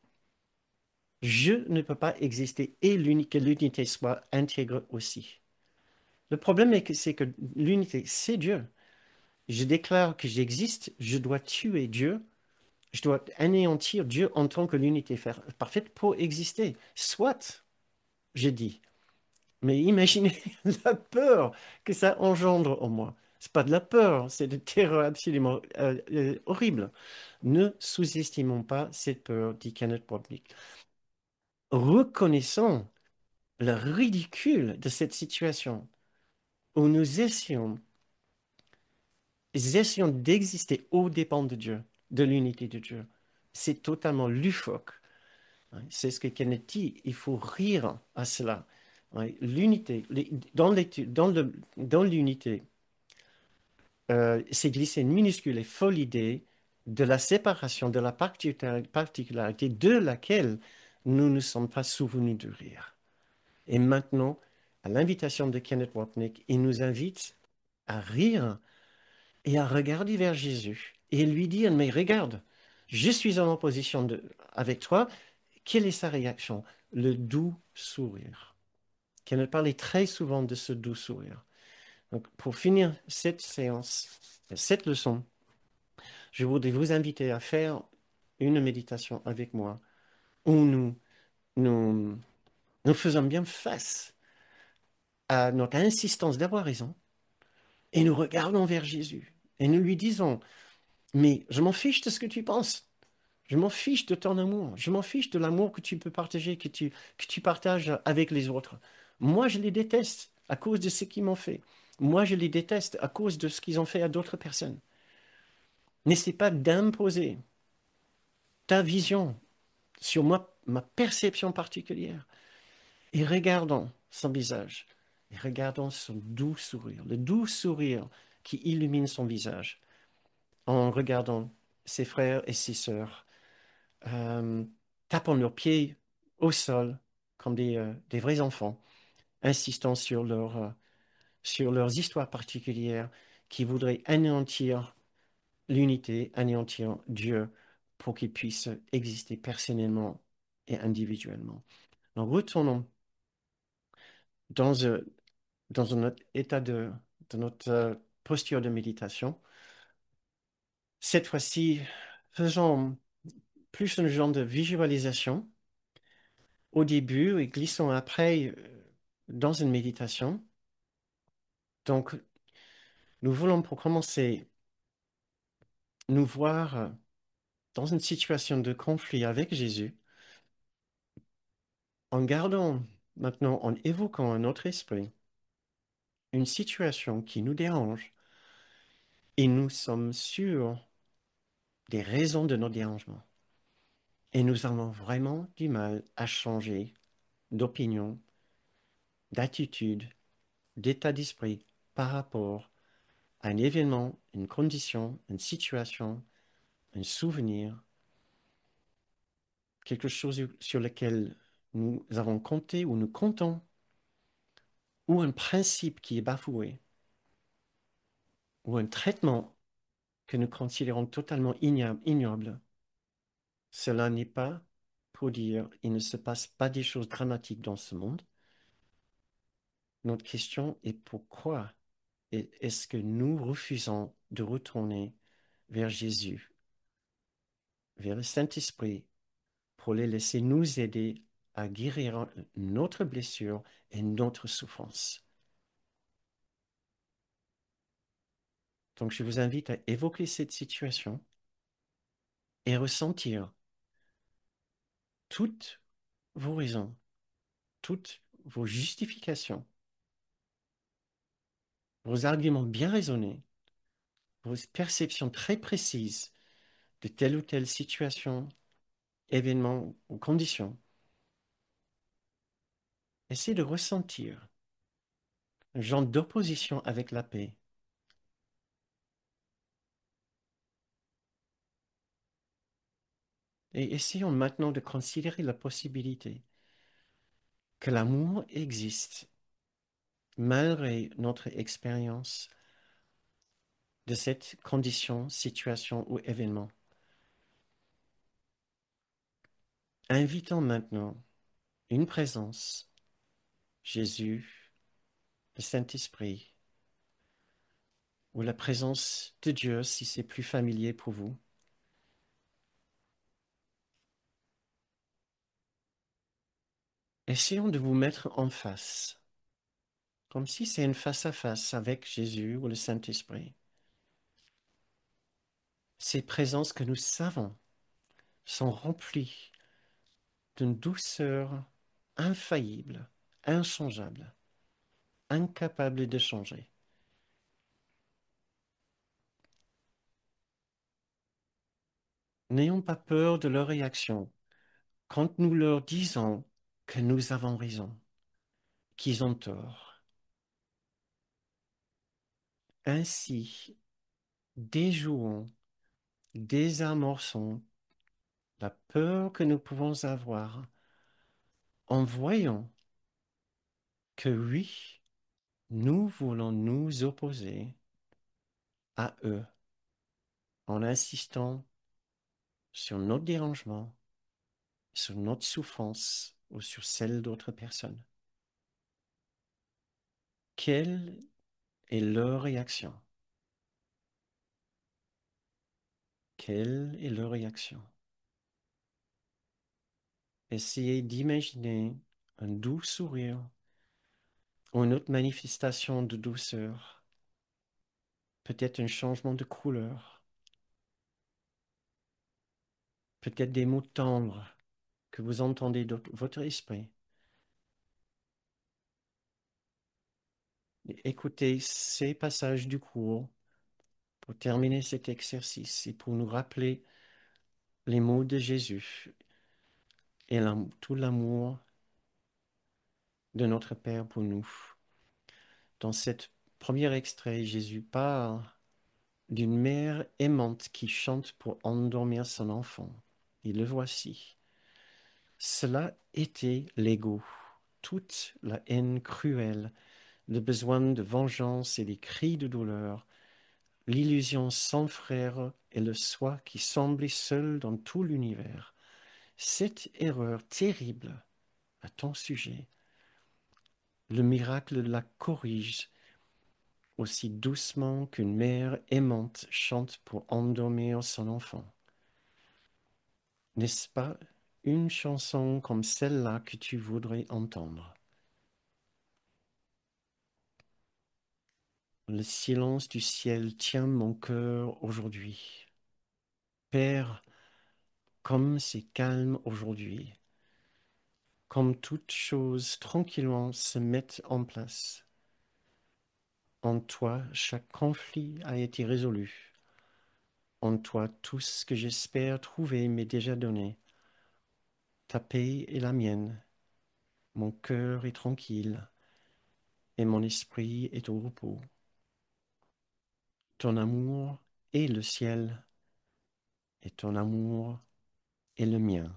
S1: Je ne peux pas exister et que l'unité soit intègre aussi. Le problème est que c'est que l'unité, c'est Dieu. Je déclare que j'existe, je dois tuer Dieu, je dois anéantir Dieu en tant que l'unité parfaite pour exister. Soit, j'ai dit, mais imaginez la peur que ça engendre en moi. C'est pas de la peur, c'est de terreur absolument euh, euh, horrible. Ne sous-estimons pas cette peur, dit Kenneth Wapnick. Reconnaissons le ridicule de cette situation où nous essayons, essayons d'exister aux dépens de Dieu, de l'unité de Dieu. C'est totalement loufoque. Hein. C'est ce que Kenneth dit, il faut rire à cela. Ouais. L'unité, dans dans dans l'unité, euh, c'est glissé une minuscule et folle idée de la séparation, de la particularité de laquelle nous ne sommes pas souvenus de rire. Et maintenant, à l'invitation de Kenneth Wapnick, il nous invite à rire et à regarder vers Jésus et lui dire, mais regarde, je suis en opposition de, avec toi. Quelle est sa réaction? Le doux sourire. Kenneth parlait très souvent de ce doux sourire. Donc, pour finir cette séance, cette leçon, je voudrais vous inviter à faire une méditation avec moi où nous, nous, nous faisons bien face à notre insistance d'avoir raison et nous regardons vers Jésus et nous lui disons, Mais je m'en fiche de ce que tu penses. Je m'en fiche de ton amour. Je m'en fiche de l'amour que tu peux partager, que tu, que tu partages avec les autres. Moi, je les déteste à cause de ce qu'ils m'ont fait. Moi, je les déteste à cause de ce qu'ils ont fait à d'autres personnes. N'essaie pas d'imposer ta vision sur moi, ma perception particulière. Et regardons son visage. Et regardons son doux sourire. Le doux sourire qui illumine son visage. En regardant ses frères et ses sœurs euh, tapant leurs pieds au sol comme des, euh, des vrais enfants, insistant sur, leur, euh, sur leurs histoires particulières qui voudraient anéantir l'unité, anéantir Dieu pour qu'il puisse exister personnellement et individuellement. Donc retournons dans, euh, dans notre état de, de notre euh, posture de méditation. Cette fois-ci, faisons plus un genre de visualisation au début et glissons après euh, dans une méditation. Donc, nous voulons pour commencer nous voir euh, dans une situation de conflit avec Jésus, en gardant maintenant, en évoquant un autre esprit, une situation qui nous dérange et nous sommes sûrs des raisons de nos dérangements. Et nous avons vraiment du mal à changer d'opinion, d'attitude, d'état d'esprit par rapport à un événement, une condition, une situation, un souvenir, quelque chose sur lequel nous avons compté ou nous comptons, ou un principe qui est bafoué, ou un traitement que nous considérons totalement ignoble, ignoble. Cela n'est pas pour dire il ne se passe pas des choses dramatiques dans ce monde. Notre question est pourquoi est-ce que nous refusons de retourner vers Jésus, vers le Saint-Esprit, pour les laisser nous aider à guérir notre blessure et notre souffrance. Donc, je vous invite à évoquer cette situation et ressentir toutes vos raisons, toutes vos justifications, vos arguments bien raisonnés, vos perceptions très précises de telle ou telle situation, événement ou condition. Essayez de ressentir un genre d'opposition avec la paix. Et essayons maintenant de considérer la possibilité que l'amour existe malgré notre expérience de cette condition, situation ou événement. Invitons maintenant une présence, Jésus, le Saint-Esprit, ou la présence de Dieu si c'est plus familier pour vous. Essayons de vous mettre en face, comme si c'est une face-à-face avec Jésus ou le Saint-Esprit. Ces présences que nous savons sont remplies d'une douceur infaillible, inchangeable, incapable de changer. N'ayons pas peur de leur réaction quand nous leur disons que nous avons raison, qu'ils ont tort. Ainsi, déjouons, désamorçons la peur que nous pouvons avoir en voyant que oui, nous voulons nous opposer à eux en insistant sur notre dérangement, sur notre souffrance ou sur celle d'autres personnes. Quelle est leur réaction? Quelle est leur réaction? Essayez d'imaginer un doux sourire ou une autre manifestation de douceur, peut-être un changement de couleur, peut-être des mots tendres que vous entendez de votre esprit. Écoutez ces passages du cours pour terminer cet exercice et pour nous rappeler les mots de Jésus et tout l'amour de notre Père pour nous. Dans cet premier extrait, Jésus parle d'une mère aimante qui chante pour endormir son enfant. Et le voici. Cela était l'ego, toute la haine cruelle, le besoin de vengeance et les cris de douleur, l'illusion sans frère et le soi qui semblait seul dans tout l'univers. Cette erreur terrible à ton sujet, le miracle la corrige aussi doucement qu'une mère aimante chante pour endormir son enfant. N'est-ce pas une chanson comme celle-là que tu voudrais entendre? Le silence du ciel tient mon cœur aujourd'hui. Père, comme c'est calme aujourd'hui, comme toutes choses tranquillement se mettent en place. En toi, chaque conflit a été résolu. En toi, tout ce que j'espère trouver m'est déjà donné. Ta paix est la mienne. Mon cœur est tranquille et mon esprit est au repos. Ton amour est le ciel et ton amour est le mien.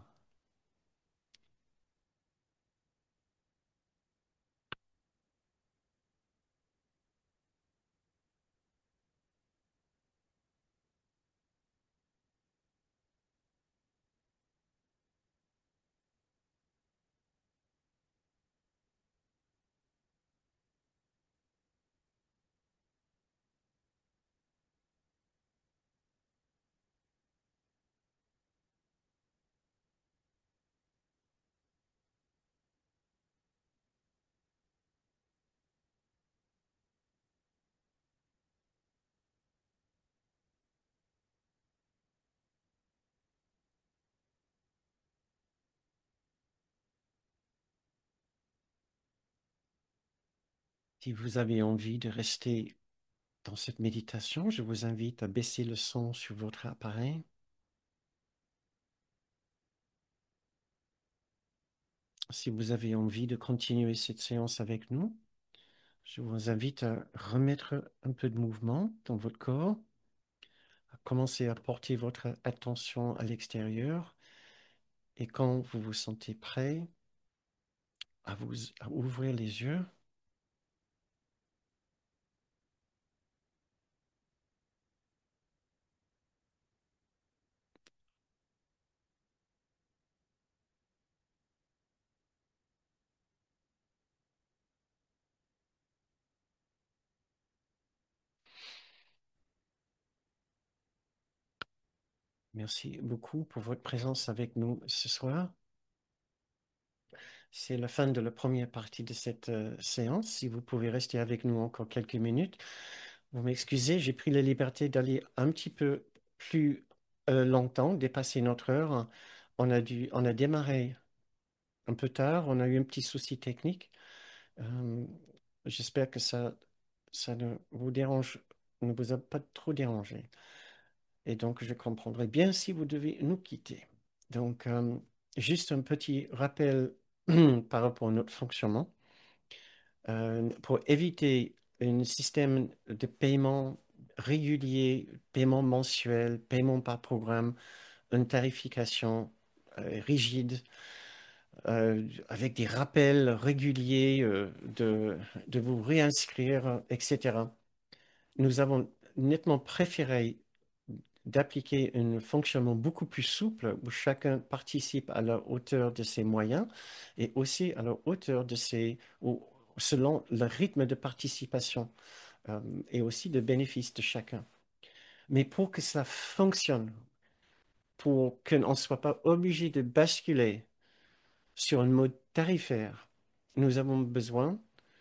S1: Si vous avez envie de rester dans cette méditation, je vous invite à baisser le son sur votre appareil. Si vous avez envie de continuer cette séance avec nous, je vous invite à remettre un peu de mouvement dans votre corps, à commencer à porter votre attention à l'extérieur et quand vous vous sentez prêt, à vous à ouvrir les yeux. Merci beaucoup pour votre présence avec nous ce soir. C'est la fin de la première partie de cette euh, séance. Si vous pouvez rester avec nous encore quelques minutes. Vous m'excusez, j'ai pris la liberté d'aller un petit peu plus euh, longtemps, dépasser notre heure. On a dû, on a démarré un peu tard, on a eu un petit souci technique. Euh, J'espère que ça, ça ne vous dérange, ne vous a pas trop dérangé. Et donc, je comprendrai bien si vous devez nous quitter. Donc, euh, juste un petit rappel par rapport à notre fonctionnement. Euh, pour éviter un système de paiement régulier, paiement mensuel, paiement par programme, une tarification euh, rigide, euh, avec des rappels réguliers euh, de, de vous réinscrire, et cetera. Nous avons nettement préféré d'appliquer un fonctionnement beaucoup plus souple où chacun participe à la hauteur de ses moyens et aussi à la hauteur de ses, ou selon le rythme de participation euh, et aussi de bénéfice de chacun. Mais pour que cela fonctionne, pour qu'on ne soit pas obligé de basculer sur un mode tarifaire, nous avons besoin,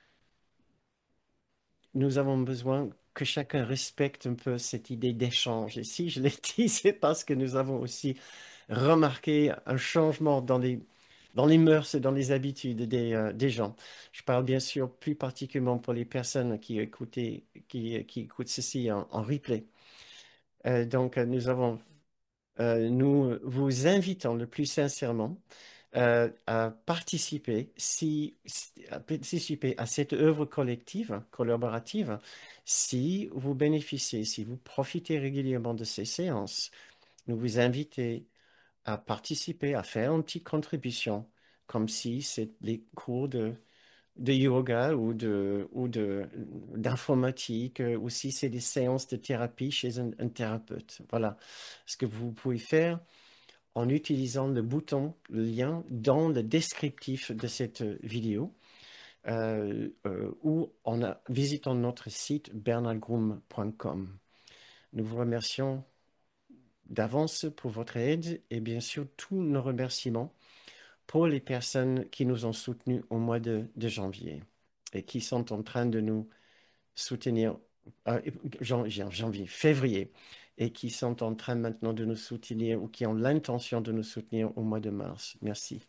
S1: nous avons besoin que chacun respecte un peu cette idée d'échange. Et si je l'ai dit, c'est parce que nous avons aussi remarqué un changement dans les, dans les mœurs et dans les habitudes des, euh, des gens. Je parle bien sûr plus particulièrement pour les personnes qui écoutaient, qui, qui écoutent ceci en, en replay. Euh, donc, euh, nous avons, euh, nous vous invitons le plus sincèrement euh, à participer, si, si- à participer à cette œuvre collective, collaborative, si vous bénéficiez, si vous profitez régulièrement de ces séances. Nous vous invitons à participer, à faire une petite contribution, comme si c'était les cours de, de yoga ou de, ou de, d'informatique, euh, ou si c'est des séances de thérapie chez un, un thérapeute. Voilà ce que vous pouvez faire en utilisant le bouton, le lien dans le descriptif de cette vidéo, euh, euh, ou en a- visitant notre site bernard groom point com. Nous vous remercions d'avance pour votre aide et bien sûr tous nos remerciements pour les personnes qui nous ont soutenus au mois de, de janvier et qui sont en train de nous soutenir, euh, jan- jan- janvier, février, et qui sont en train maintenant de nous soutenir ou qui ont l'intention de nous soutenir au mois de mars. Merci.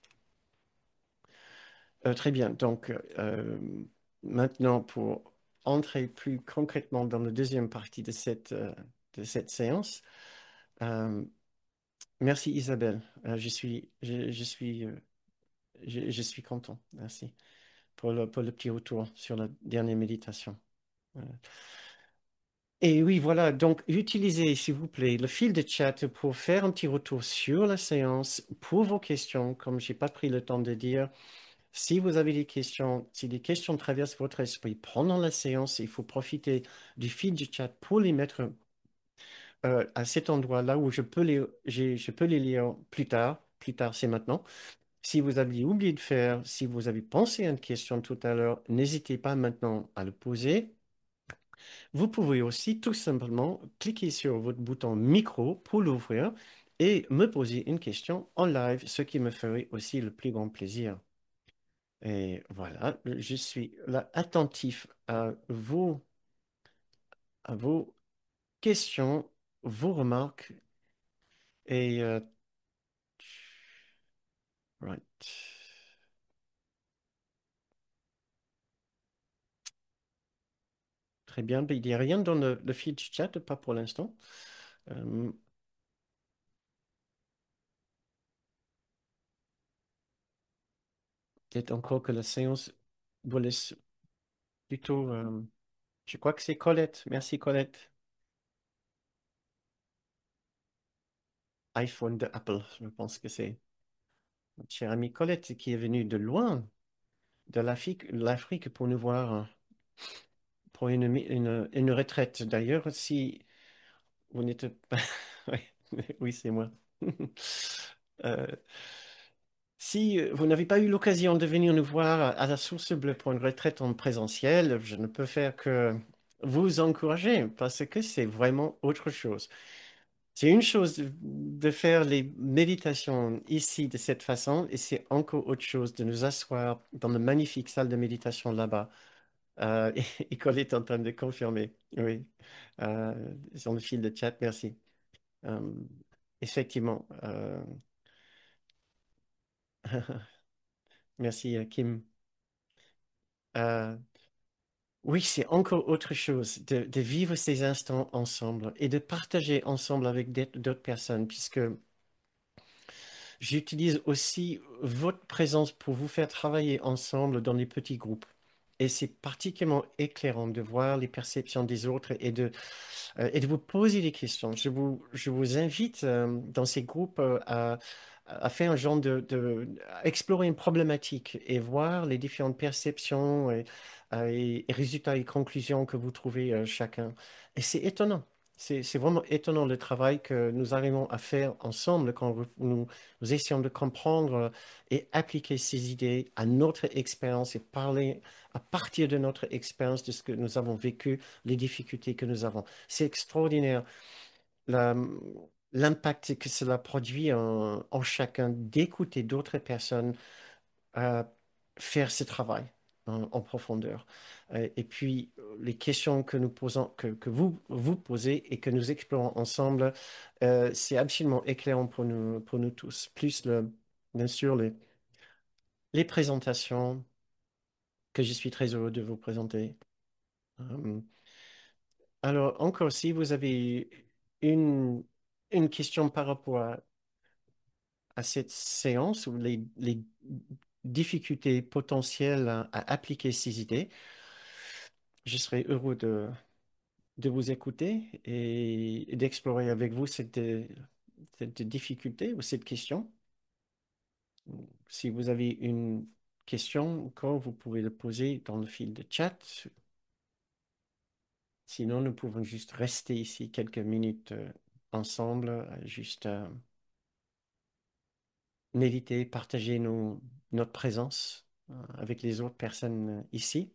S1: Euh, très bien. Donc, euh, maintenant, pour entrer plus concrètement dans la deuxième partie de cette, euh, de cette séance, euh, merci Isabelle. Euh, je suis, je, je suis, euh, je, je suis content. Merci pour le, pour le petit retour sur la dernière méditation. Euh, Et oui, voilà. Donc, utilisez, s'il vous plaît, le fil de chat pour faire un petit retour sur la séance, pour vos questions, comme j'ai pas pris le temps de dire. Si vous avez des questions, si des questions traversent votre esprit pendant la séance, il faut profiter du fil de chat pour les mettre euh, à cet endroit-là où je peux les, j'ai- je peux les lire plus tard. Plus tard, c'est maintenant. Si vous aviez oublié de faire, si vous avez pensé à une question tout à l'heure, n'hésitez pas maintenant à le poser. Vous pouvez aussi tout simplement cliquer sur votre bouton micro pour l'ouvrir et me poser une question en live, ce qui me ferait aussi le plus grand plaisir. Et voilà, je suis là attentif à vos, à vos questions, vos remarques. Et euh, right. Très bien, ben, il n'y a rien dans le, le feed chat, pas pour l'instant. Euh, Peut-être encore que la séance vous laisse plutôt. Euh, je crois que c'est Colette. Merci Colette. iPhone de Apple. Je pense que c'est notre chère amie Colette qui est venue de loin, de l'Afrique, l'Afrique pour nous voir euh, pour une, une, une retraite. D'ailleurs, si vous n'êtes pas... Oui, oui, c'est moi. Euh, Si euh, vous n'avez pas eu l'occasion de venir nous voir à la Source Bleue pour une retraite en présentiel, je ne peux faire que vous encourager parce que c'est vraiment autre chose. C'est une chose de de faire les méditations ici de cette façon et c'est encore autre chose de nous asseoir dans la magnifique salle de méditation là-bas. Euh, et, et Colette est en train de confirmer. Oui, euh, sur le fil de chat, merci. Euh, Effectivement. euh, Merci, euh, Kim. Euh, oui, c'est encore autre chose de, de vivre ces instants ensemble et de partager ensemble avec d'autres d'autres personnes, puisque j'utilise aussi votre présence pour vous faire travailler ensemble dans des petits groupes. Et c'est particulièrement éclairant de voir les perceptions des autres et de, euh, et de vous poser des questions. Je vous, je vous invite euh, dans ces groupes euh, à, à faire un genre de, de- à explorer une problématique et voir les différentes perceptions et, euh, et- et résultats et conclusions que vous trouvez euh, chacun. Et c'est étonnant. C'est, c'est vraiment étonnant le travail que nous arrivons à faire ensemble quand nous, nous nous essayons de comprendre euh, et appliquer ces idées à notre expérience et parler à partir de notre expérience de ce que nous avons vécu, les difficultés que nous avons. C'est extraordinaire la- l'impact que cela produit en, en chacun d'écouter d'autres personnes euh, faire ce travail. en, en profondeur. Euh, et puis, euh, les questions que nous posons, que, que vous vous posez et que nous explorons ensemble, euh, c'est absolument éclairant pour nous, pour nous tous. Plus, le, bien sûr, les, les présentations que je suis très heureux de vous présenter. Euh, alors, encore, si vous avez une, une question par rapport à, à cette séance ou les, les difficultés potentielles à, à appliquer ces idées, je serais heureux de, de vous écouter et d'explorer avec vous cette, cette difficulté ou cette question. Si vous avez une question encore, vous pouvez le poser dans le fil de chat. Sinon, nous pouvons juste rester ici quelques minutes euh, ensemble, euh, juste euh, méditer, partager nos, notre présence euh, avec les autres personnes euh, ici,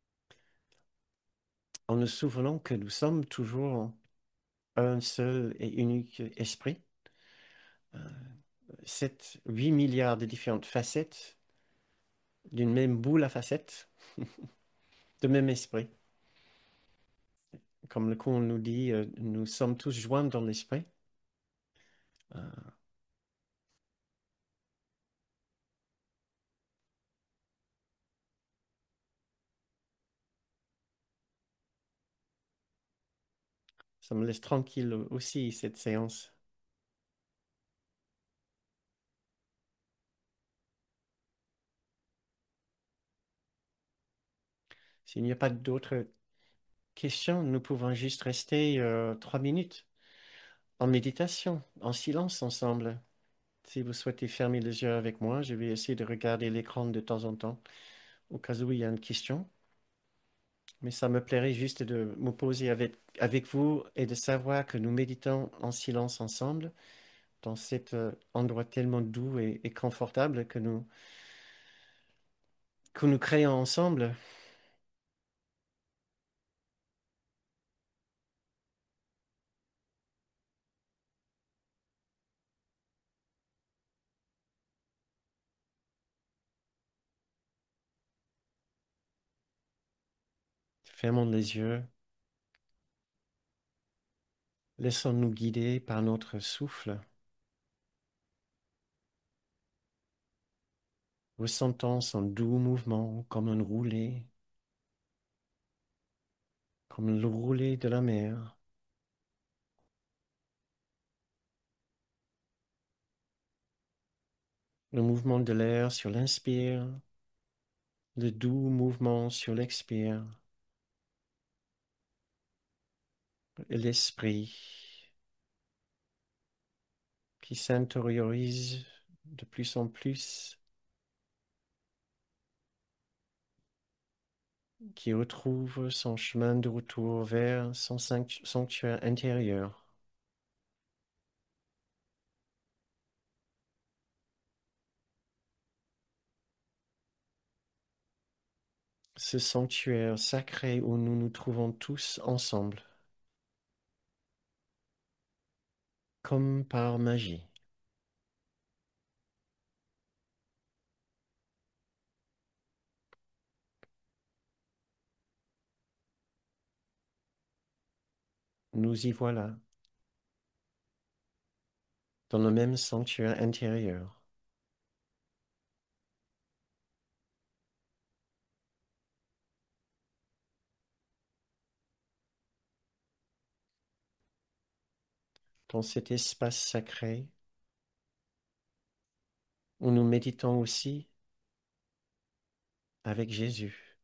S1: en nous souvenant que nous sommes toujours un seul et unique esprit. Euh, sept, huit milliards de différentes facettes d'une même boule à facettes, de même esprit. Comme le cours nous dit, euh, nous sommes tous joints dans l'esprit. Euh, ça me laisse tranquille aussi, cette séance. S'il n'y a pas d'autres questions, nous pouvons juste rester euh, trois minutes en méditation, en silence ensemble. Si vous souhaitez fermer les yeux avec moi, je vais essayer de regarder l'écran de temps en temps, au cas où il y a une question. Mais ça me plairait juste de me poser avec, avec vous et de savoir que nous méditons en silence ensemble dans cet euh, endroit tellement doux et, et confortable que nous, que nous créons ensemble. Fermons les yeux, laissons-nous guider par notre souffle, ressentons son doux mouvement comme un roulé, comme le roulé de la mer. Le mouvement de l'air sur l'inspire, le doux mouvement sur l'expire, et l'esprit qui s'intériorise de plus en plus, qui retrouve son chemin de retour vers son sanctu- sanctuaire intérieur. Ce sanctuaire sacré où nous nous trouvons tous ensemble, comme par magie. Nous y voilà, dans le même sanctuaire intérieur. Dans cet espace sacré où nous méditons aussi avec Jésus.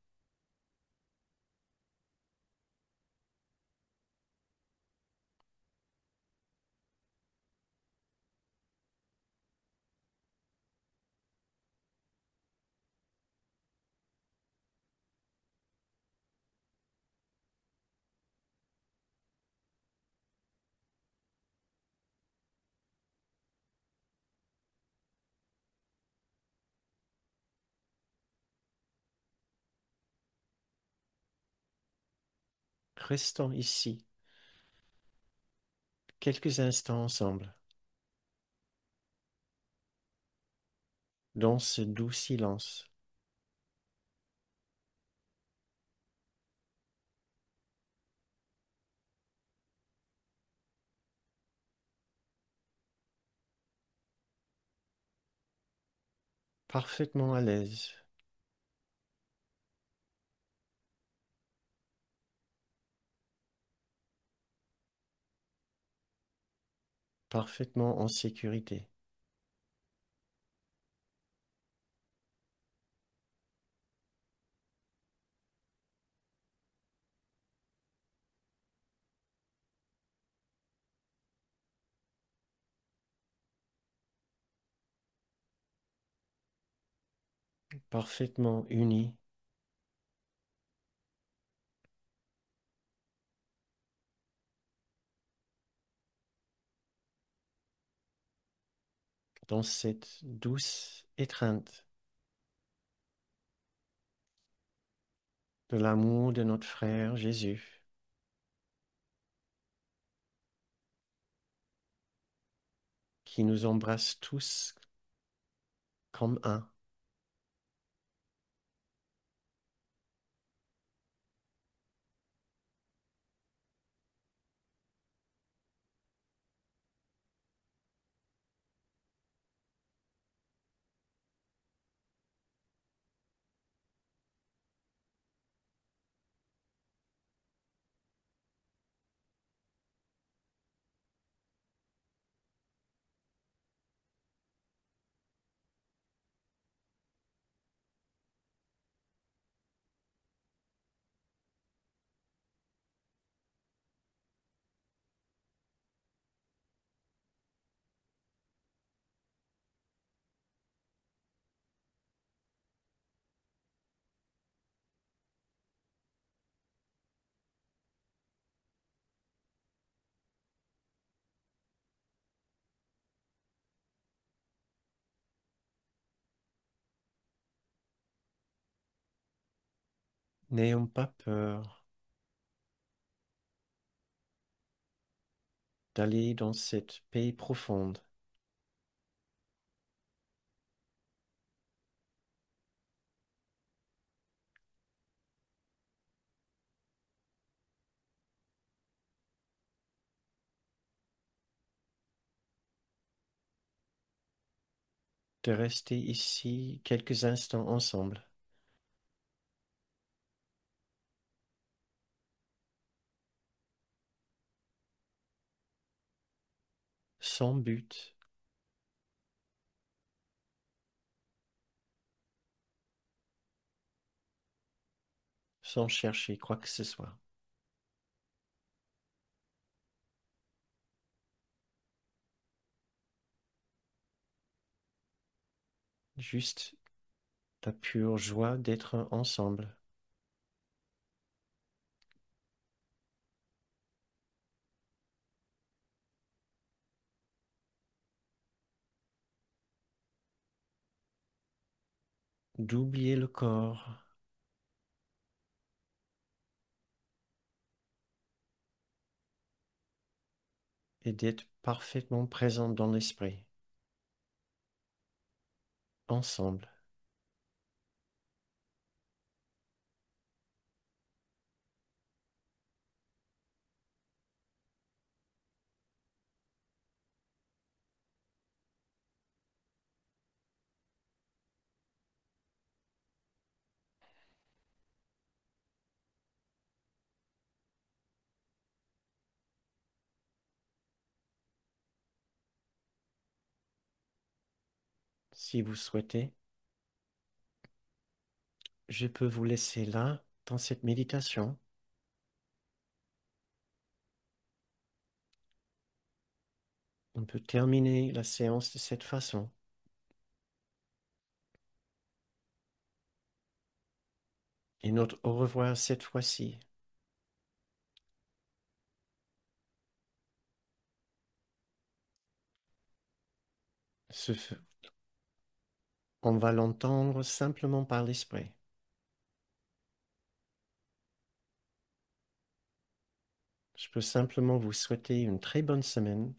S1: Restons ici quelques instants ensemble, dans ce doux silence. Parfaitement à l'aise, parfaitement en sécurité, parfaitement uni dans cette douce étreinte de l'amour de notre frère Jésus, qui nous embrasse tous comme un. N'ayons pas peur d'aller dans cette paix profonde, de rester ici quelques instants ensemble, sans but, sans chercher quoi que ce soit. Juste la pure joie d'être ensemble, d'oublier le corps et d'être parfaitement présent dans l'esprit, ensemble. Si vous souhaitez, je peux vous laisser là, dans cette méditation. On peut terminer la séance de cette façon. Et notre au revoir cette fois-ci se fait- on va l'entendre simplement par l'esprit. Je peux simplement vous souhaiter une très bonne semaine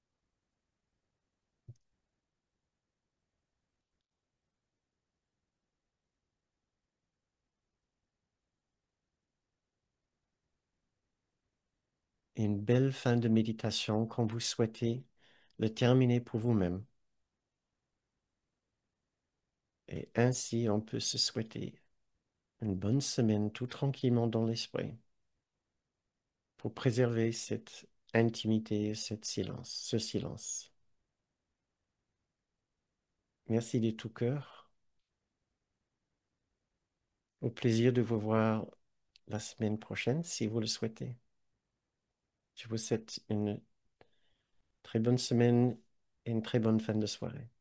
S1: et une belle fin de méditation quand vous souhaitez le terminer pour vous-même. Et ainsi, on peut se souhaiter une bonne semaine tout tranquillement dans l'esprit pour préserver cette intimité, cette silence, ce silence. Merci de tout cœur. Au plaisir de vous voir la semaine prochaine si vous le souhaitez. Je vous souhaite une très bonne semaine et une très bonne fin de soirée.